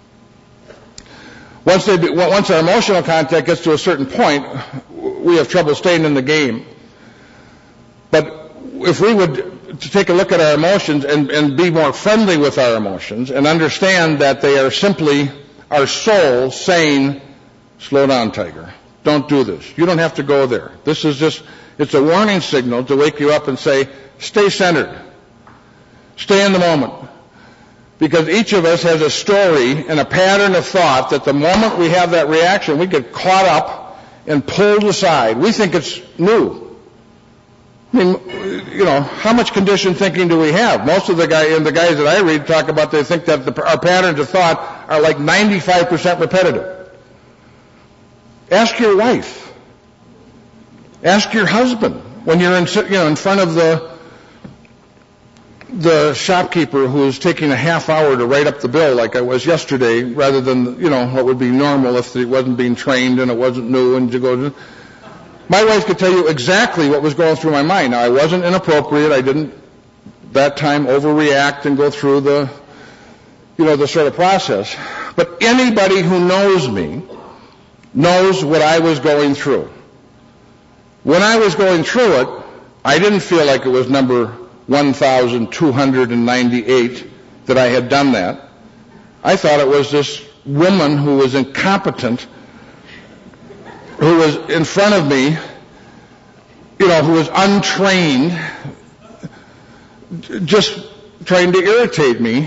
Once our emotional contact gets to a certain point, we have trouble staying in the game. But if we would take a look at our emotions and be more friendly with our emotions and understand that they are simply our soul saying, slow down, Tiger. Don't do this. You don't have to go there. This is just, it's a warning signal to wake you up and say, stay centered. Stay in the moment. Because each of us has a story and a pattern of thought that the moment we have that reaction, we get caught up and pulled aside. We think it's new. I mean, how much conditioned thinking do we have? Most of the guys that I read talk about, they think that our patterns of thought are like 95% repetitive. Ask your wife. Ask your husband when you're in front of the shopkeeper who is taking a half hour to write up the bill like I was yesterday, rather than what would be normal if it wasn't being trained and it wasn't new and you go. My wife could tell you exactly what was going through my mind. Now, I wasn't inappropriate. I didn't that time overreact and go through the sort of process. But anybody who knows me knows what I was going through. When I was going through it, I didn't feel like it was number 1,298 that I had done that. I thought it was this woman who was incompetent, who was in front of me, who was untrained, just trying to irritate me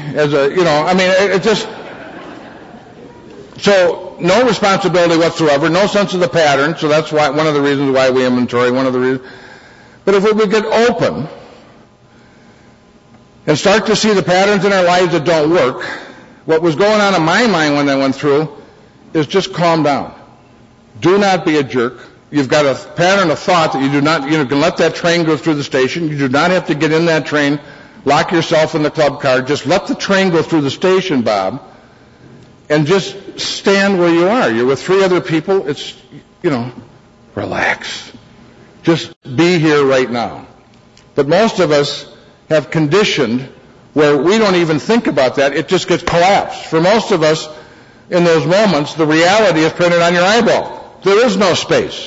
so no responsibility whatsoever, no sense of the pattern, so that's why one of the reasons why we inventory, But if we would get open and start to see the patterns in our lives that don't work, What was going on in my mind when I went through is just calm down. Do not be a jerk. You've got a pattern of thought that you can let that train go through the station. You do not have to get in that train, lock yourself in the club car. Just let the train go through the station, Bob, and just stand where you are. You're with 3 other people. It's, relax. Just be here right now. But most of us have conditioned where we don't even think about that. It just gets collapsed. For most of us, in those moments, the reality is printed on your eyeball. There is no space.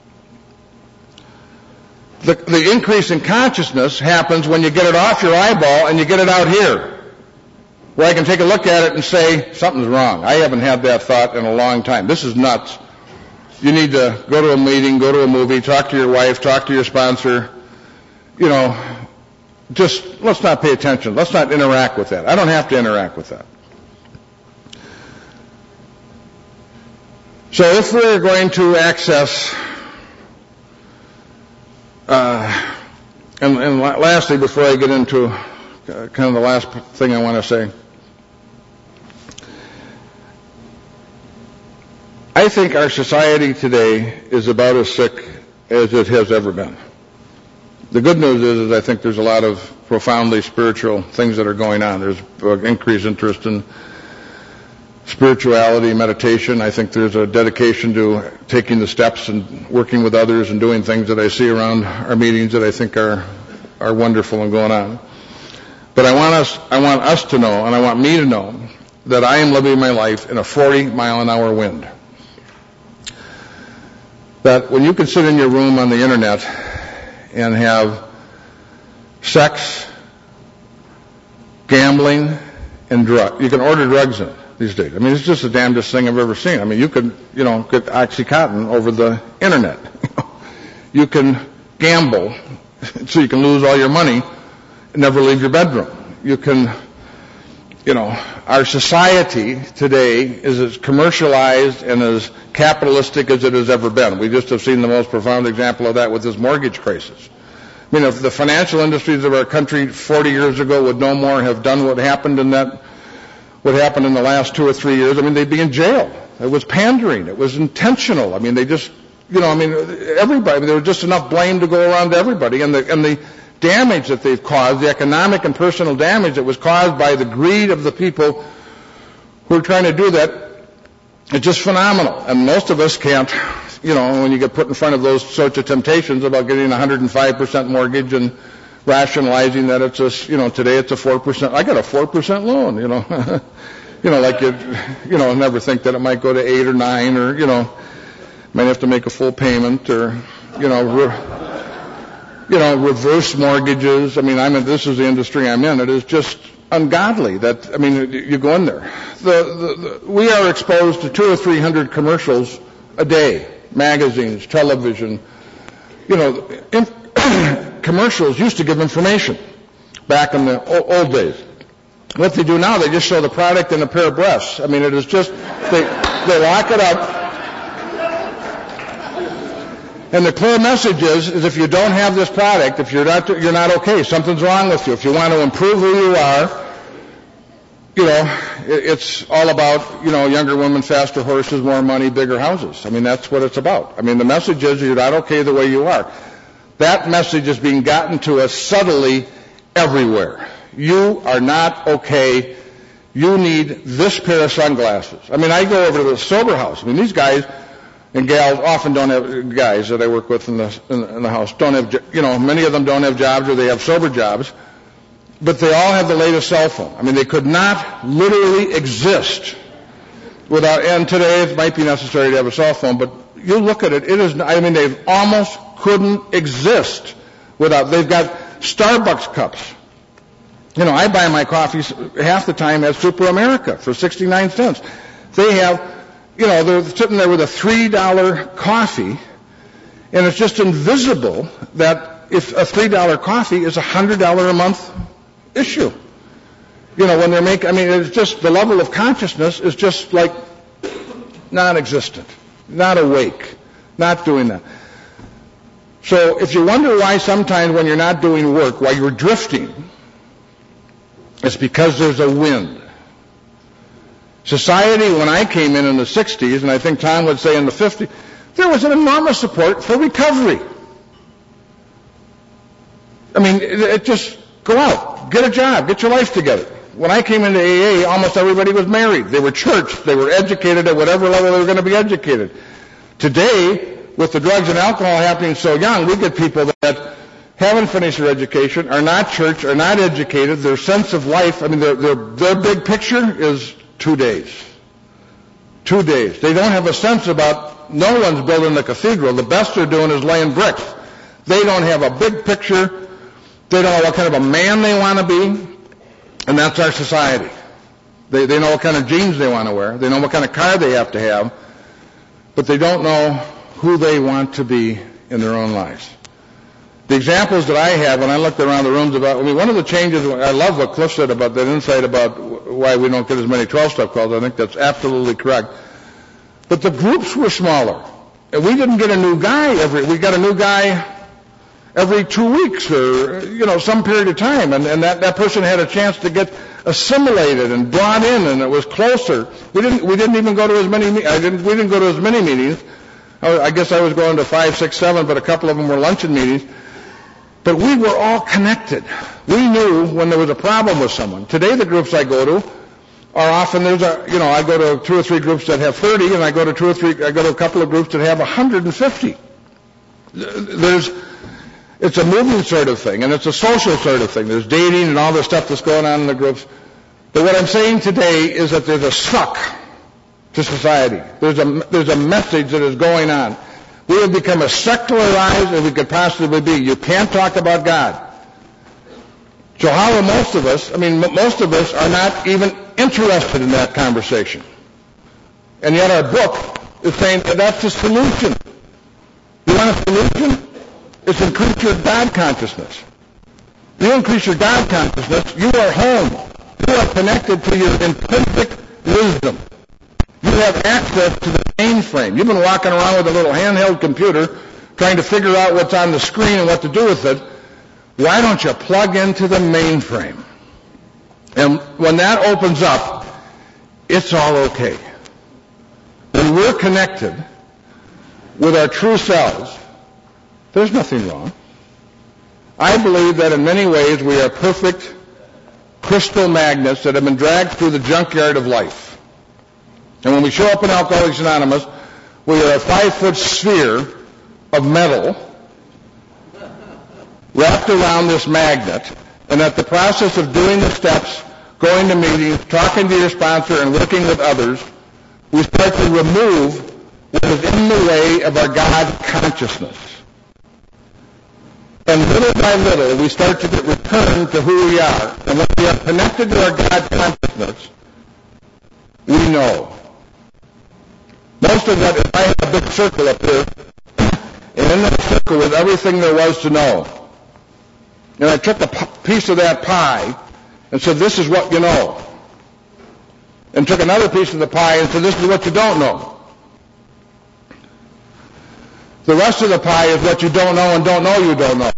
The increase in consciousness happens when you get it off your eyeball and you get it out here, where I can take a look at it and say, something's wrong. I haven't had that thought in a long time. This is nuts. You need to go to a meeting, go to a movie, talk to your wife, talk to your sponsor. Just let's not pay attention. Let's not interact with that. I don't have to interact with that. So if we're going to access, and lastly, before I get into kind of the last thing I want to say, I think our society today is about as sick as it has ever been. The good news is I think there's a lot of profoundly spiritual things that are going on. There's increased interest in spirituality, meditation. I think there's a dedication to taking the steps and working with others and doing things that I see around our meetings that I think are wonderful and going on. But I want us to know, and I want me to know, that I am living my life in a 40-mile-an-hour wind. That when you can sit in your room on the internet and have sex, gambling, and drugs. You can order drugs in these days. I mean, it's just the damnedest thing I've ever seen. I mean, you could, get OxyContin over the internet. You can gamble so you can lose all your money and never leave your bedroom. You can, our society today is as commercialized and as capitalistic as it has ever been. We just have seen the most profound example of that with this mortgage crisis. I mean, if the financial industries of our country 40 years ago would no more have done what happened in the last 2 or 3 years, I mean, they'd be in jail. It was pandering. It was intentional. I mean, they just, everybody, there was just enough blame to go around to everybody. And the damage that they've caused, the economic and personal damage that was caused by the greed of the people who are trying to do that, it's just phenomenal. And most of us can't, when you get put in front of those sorts of temptations about getting a 105% mortgage and rationalizing that it's today it's a 4%. I got a 4% loan, like never think that it might go to 8 or 9 or, might have to make a full payment or, reverse mortgages. I mean, this is the industry I'm in. It is just ungodly that, you go in there. We are exposed to 200 or 300 commercials a day, magazines, television. Commercials used to give information back in the old days. What they do now, they just show the product and a pair of breasts. I mean, it is just, they lock it up. And the clear message is if you don't have this product, if you're not okay. Something's wrong with you. If you want to improve who you are, it's all about, younger women, faster horses, more money, bigger houses. I mean, that's what it's about. I mean, the message is you're not okay the way you are. That message is being gotten to us subtly everywhere. You are not okay. You need this pair of sunglasses. I mean, I go over to the sober house. I mean, these guys and gals often don't have, guys that I work with in the house don't have, many of them don't have jobs or they have sober jobs, but they all have the latest cell phone. I mean, they could not literally exist without, and today it might be necessary to have a cell phone, but you look at it, they almost couldn't exist without, they've got Starbucks cups. I buy my coffees half the time at Super America for 69 cents. They have, they're sitting there with a $3 coffee, and it's just invisible that if a $3 coffee is a $100 a month issue. When they're making, it's just, the level of consciousness is just like non-existent, not awake, not doing that. So if you wonder why sometimes when you're not doing work, why you're drifting, it's because there's a wind. Society, when I came in the 60s, and I think Tom would say in the 50s, there was an enormous support for recovery. I mean, it just go out, get a job, get your life together. When I came into AA, almost everybody was married. They were churched. They were educated at whatever level they were going to be educated. Today, with the drugs and alcohol happening so young, we get people that haven't finished their education, are not church, are not educated. Their sense of life, I mean, their big picture is 2 days. 2 days. They don't have a sense about, no one's building the cathedral. The best they're doing is laying bricks. They don't have a big picture. They don't know what kind of a man they want to be. And that's our society. They know what kind of jeans they want to wear. They know what kind of car they have to have. But they don't know who they want to be in their own lives. The examples that I have when I looked around the rooms about, I mean, one of the changes, I love what Cliff said about that insight about why we don't get as many 12-step calls. I think that's absolutely correct. But the groups were smaller. And we didn't get a new guy we got a new guy every 2 weeks or, some period of time. And that person had a chance to get assimilated and brought in, and it was closer. We didn't even go to as many, we didn't go to as many meetings. I guess I was going to 5, 6, 7, but a couple of them were luncheon meetings. But we were all connected. We knew when there was a problem with someone. Today the groups I go to are often, I go to 2 or 3 groups that have 30, and I go to a couple of groups that have 150. It's a movement sort of thing, and it's a social sort of thing. There's dating and all the stuff that's going on in the groups. But what I'm saying today is that there's a suck to society. There's a message that is going on. We have become as secularized as we could possibly be. You can't talk about God. So how are most of us? I mean, most of us are not even interested in that conversation. And yet our book is saying that that's the solution. You want a solution? It's increase your God consciousness. You increase your God consciousness, you are home. You are connected to your intrinsic wisdom. You have access to the mainframe. You've been walking around with a little handheld computer trying to figure out what's on the screen and what to do with it. Why don't you plug into the mainframe? And when that opens up, it's all okay. When we're connected with our true selves, there's nothing wrong. I believe that in many ways we are perfect crystal magnets that have been dragged through the junkyard of life. And when we show up in Alcoholics Anonymous, we are a 5-foot sphere of metal wrapped around this magnet, and that the process of doing the steps, going to meetings, talking to your sponsor, and working with others, we start to remove what is in the way of our God consciousness. And little by little, we start to get returned to who we are. And when we are connected to our God consciousness, we know. Most of that, if I had a big circle up there, and in that circle was everything there was to know. And I took a piece of that pie and said, this is what you know. And took another piece of the pie and said, this is what you don't know. The rest of the pie is what you don't know and don't know you don't know.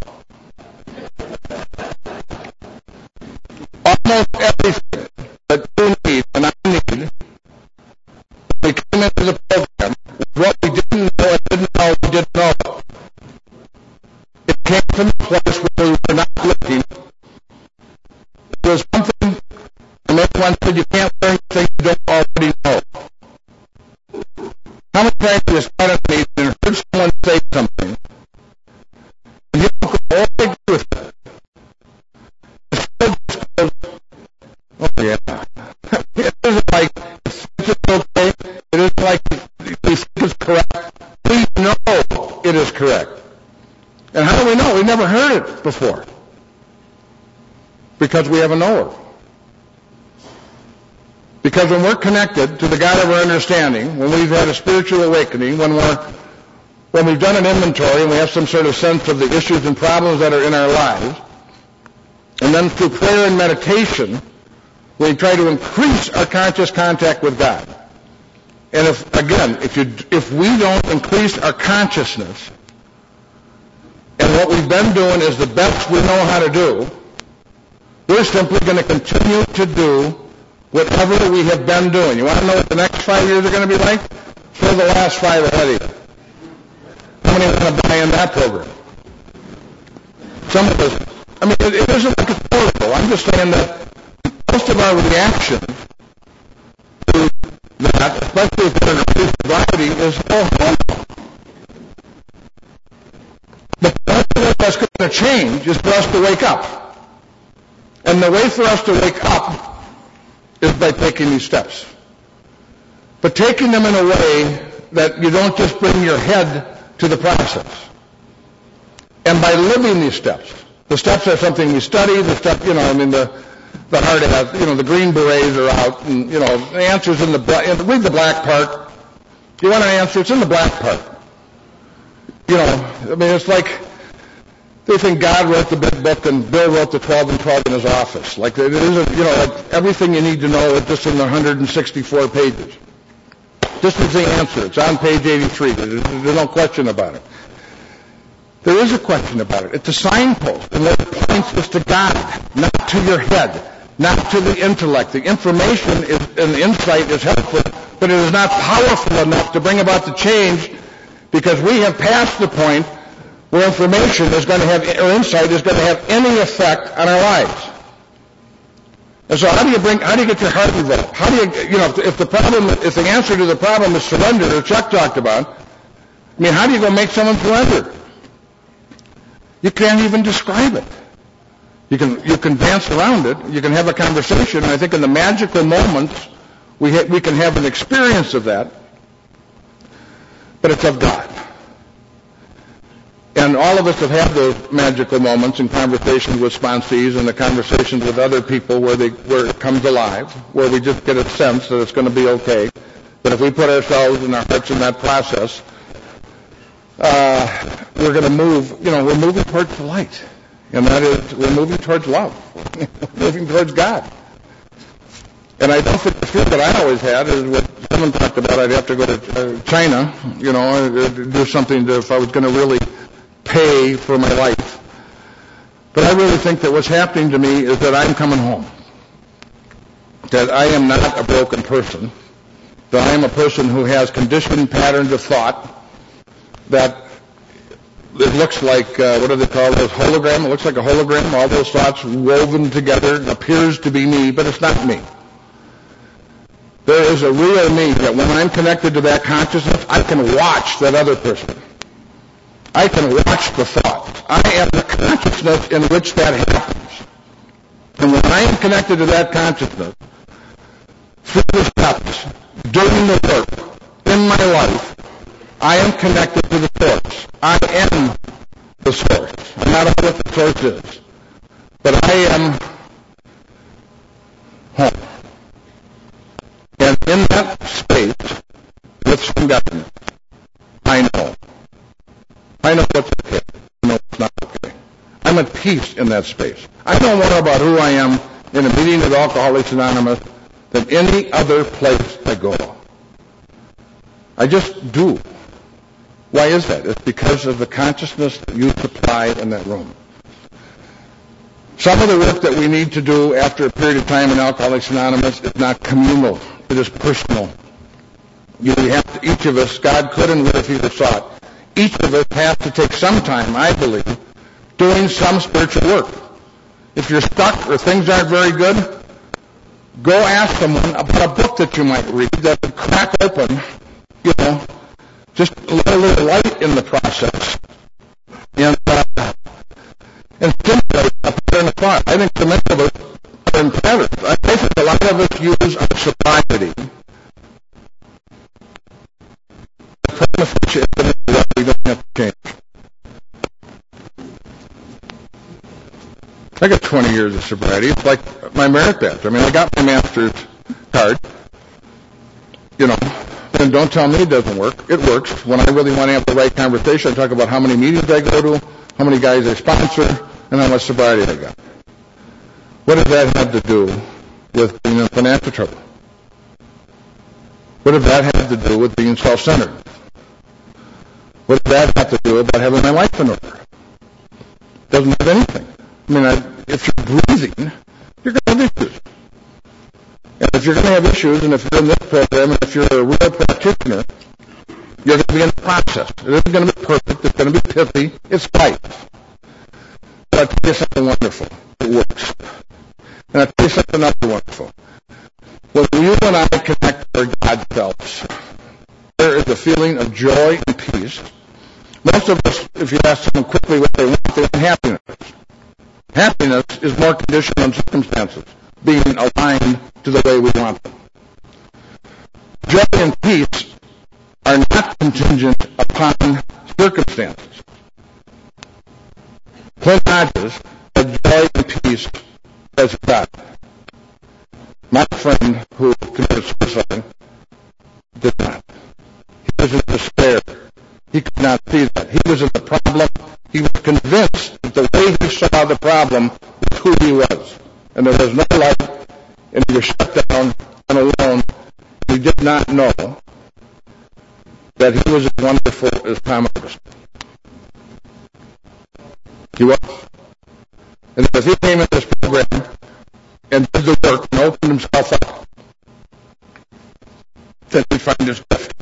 Almost everything that you need and I need when we came into the program was what we didn't know and didn't know we didn't know. It came from a place where we were not looking. There was something, and everyone said you can't learn things you don't already know. How many times have you started a meeting and heard someone say something, and you don't go all the way with it? Instead just goes, oh yeah. It isn't like it's okay. It isn't like we think it's correct. We know it is correct. And how do we know? We've never heard it before. Because we have a knower. Because when we're connected to the God of our understanding, when we've had a spiritual awakening, when we've done an inventory and we have some sort of sense of the issues and problems that are in our lives, and then through prayer and meditation, we try to increase our conscious contact with God. And if we don't increase our consciousness, and what we've been doing is the best we know how to do, we're simply going to continue to do whatever we have been doing. You want to know what the next 5 years are going to be like? Throw the last 5 ahead of you. How many are going to buy in that program? Some of us, I mean, it isn't like it's horrible. I'm just saying that most of our reaction to that, especially if we're in a sobriety, is horrible. But the only way that's going to change is for us to wake up. And the way for us to wake up is by taking these steps. But taking them in a way that you don't just bring your head to the process. And by living these steps. The steps are something we study, the hard hat, the Green Berets are out, and, the answer's in the read the black part. You want an answer, it's in the black part. It's like they think God wrote the big book and Bill wrote the 12 and 12 in his office. Like it isn't, like everything you need to know is just in the 164 pages. This is the answer. It's on page 83. There's no question about it. There is a question about it. It's a signpost, and it points us to God, not to your head, not to the intellect. The information and the insight is helpful, but it is not powerful enough to bring about the change because we have passed the point where information is going to have, or insight is going to have any effect on our lives. And so how do you get your heart involved? How do you, if the answer to the problem is surrender, that Chuck talked about, how do you go make someone surrender? You can't even describe it. You can dance around it. You can have a conversation. And I think in the magical moments, we can have an experience of that. But it's of God. And all of us have had those magical moments in conversations with sponsees and the conversations with other people where it comes alive, where we just get a sense that it's going to be okay. But if we put ourselves and our hearts in that process, we're going to move, we're moving towards the light. And that is, we're moving towards love. Moving towards God. And I don't think the fear that I always had is what someone talked about. I'd have to go to China, do something if I was going to really pay for my life. But I really think that what's happening to me is that I'm coming home. That I am not a broken person. That I am a person who has conditioned patterns of thought that it looks like, what do they call those, hologram? It looks like a hologram, all those thoughts woven together. It appears to be me, but it's not me. There is a real me that when I'm connected to that consciousness, I can watch that other person. I can watch the thoughts. I am the consciousness in which that happens. And when I am connected to that consciousness, through the steps, doing the work in my life, I am connected to the source. I am the source. I'm not all what the source is. But I am home. And in that space, with some guidance, I know what's okay. I know what's not okay. I'm at peace in that space. I know more about who I am in a meeting at Alcoholics Anonymous than any other place I go. I just do. Why is that? It's because of the consciousness that you supply in that room. Some of the work that we need to do after a period of time in Alcoholics Anonymous is not communal. It is personal. Each of us, God could and would if he was sought, each of us has to take some time, I believe, doing some spiritual work. If you're stuck or things aren't very good, go ask someone about a book that you might read that would crack open, just let a little light in the process and stimulate a pattern of thought. I think so many of us are in patterns. I think a lot of us use our sobriety. The premise which is that we don't have to change. I got 20 years of sobriety. It's like my merit badge. I got my master's card. And don't tell me it doesn't work. It works. When I really want to have the right conversation, I talk about how many meetings I go to, how many guys I sponsor, and how much sobriety I got. What does that have to do with being in financial trouble? What does that have to do with being self-centered? What does that have to do about having my life in order? Doesn't have anything. If you're breathing, you're going to have issues. And if you're going to have issues, and if you're in this program, and if you're a real practitioner, you're going to be in the process. It isn't going to be perfect. It's going to be pithy. It's life. But I'll tell you something wonderful. It works. And I'll tell you something else wonderful. When you and I connect our God selves, there is a feeling of joy and peace. Most of us, if you ask someone quickly what they want happiness. Happiness is more conditional on circumstances, being aligned to the way we want them. Joy and peace are not contingent upon circumstances. Clint Hodges had joy and peace as God. My friend who committed suicide did not. He was in despair. He could not see that. He was in the problem. He was convinced that the way he saw the problem was who he was. And there was no light, and he was shut down and alone. He did not know that he was as wonderful as Tom August. He was. And if he came in this program and did the work and opened himself up, then he'd find his gift.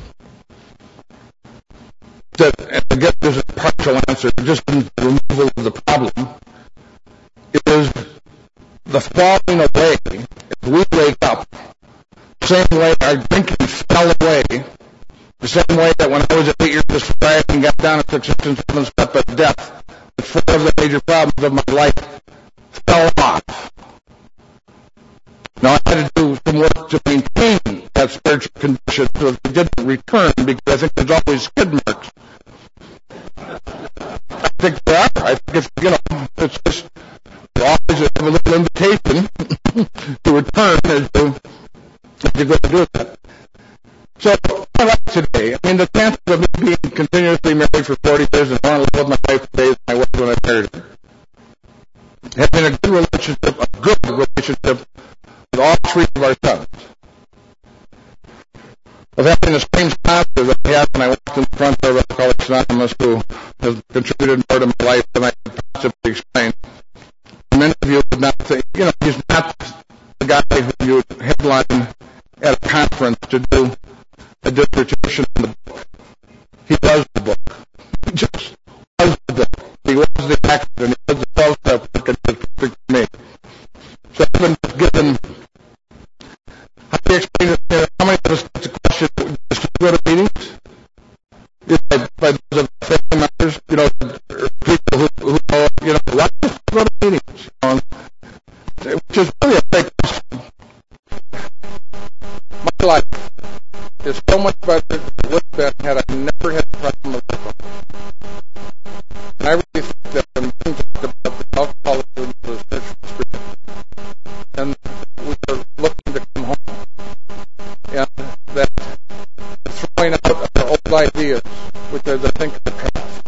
And again, there's a partial answer. Just in the removal of the problem, it is the falling away as we wake up. The same way our drinking fell away. The same way that when I was at 8 years of sobriety and got down and took 6 and 7 steps of death, the 4 of the major problems of my life fell off. Now, I had to do some work to maintain that spiritual condition so that it didn't return, because I think there's always skid marks. I think there are. I think it's just always a little invitation to return as you go to do that. So, I like today. I mean, the chances of me being continuously married for 40 years and want to live with my wife today as I was when I married her. Having a good relationship with all 3 of our sons. Of having the same sponsor that I had when I walked in front of Alcoholics Anonymous, who has contributed more to my life than I could possibly explain. Many of you would not think, he's not the guy who you headline at a conference to do a dissertation on the book. He was the book. He just was the book. He was the actor, and he was the self-help book, and it was perfect for me. So I've been given, how do you explain this? How many of us get the question, just to go to meetings? By those of the family members, people who know, why do you go to meetings? Which is really a fake question. My life is so much better than it would have been had I never had a problem with alcohol. And I really think that I'm being talked about the alcoholism of the spiritual spirit. And we are looking to come home. And that throwing out of our old ideas, which is, I think, the past.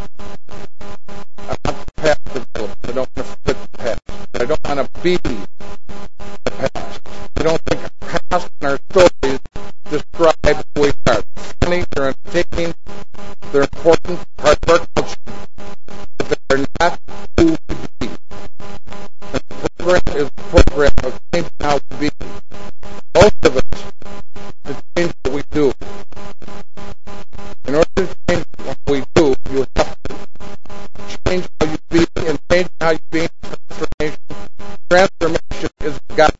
I want the past available. I don't want to fit the past. I don't want to be the past. I don't think our past and our stories describe who we are. They're funny, they're entertaining, they're important, part of our culture, but they're not who we be. And the program is a program of changing how we be. Most of us to change what we do. In order to change what we do, you have to change how you be, and change how you be in transformation. Transformation is God.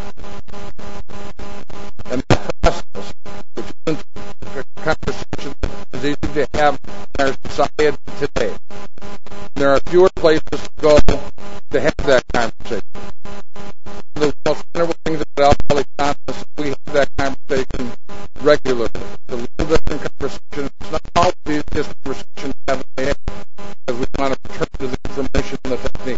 And that process, which isn't a conversation that is easy to have in our society today. There are fewer places to go to have that conversation. The most wonderful things about Alcoholics Anonymous is we have that conversation regularly. It's a little different conversation. It's not all the easiest conversation to have in the head, because we want to return to the information and the technique.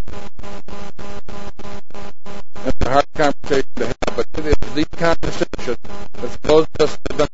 It's a hard conversation to have, but it is the conversation that for those of us that have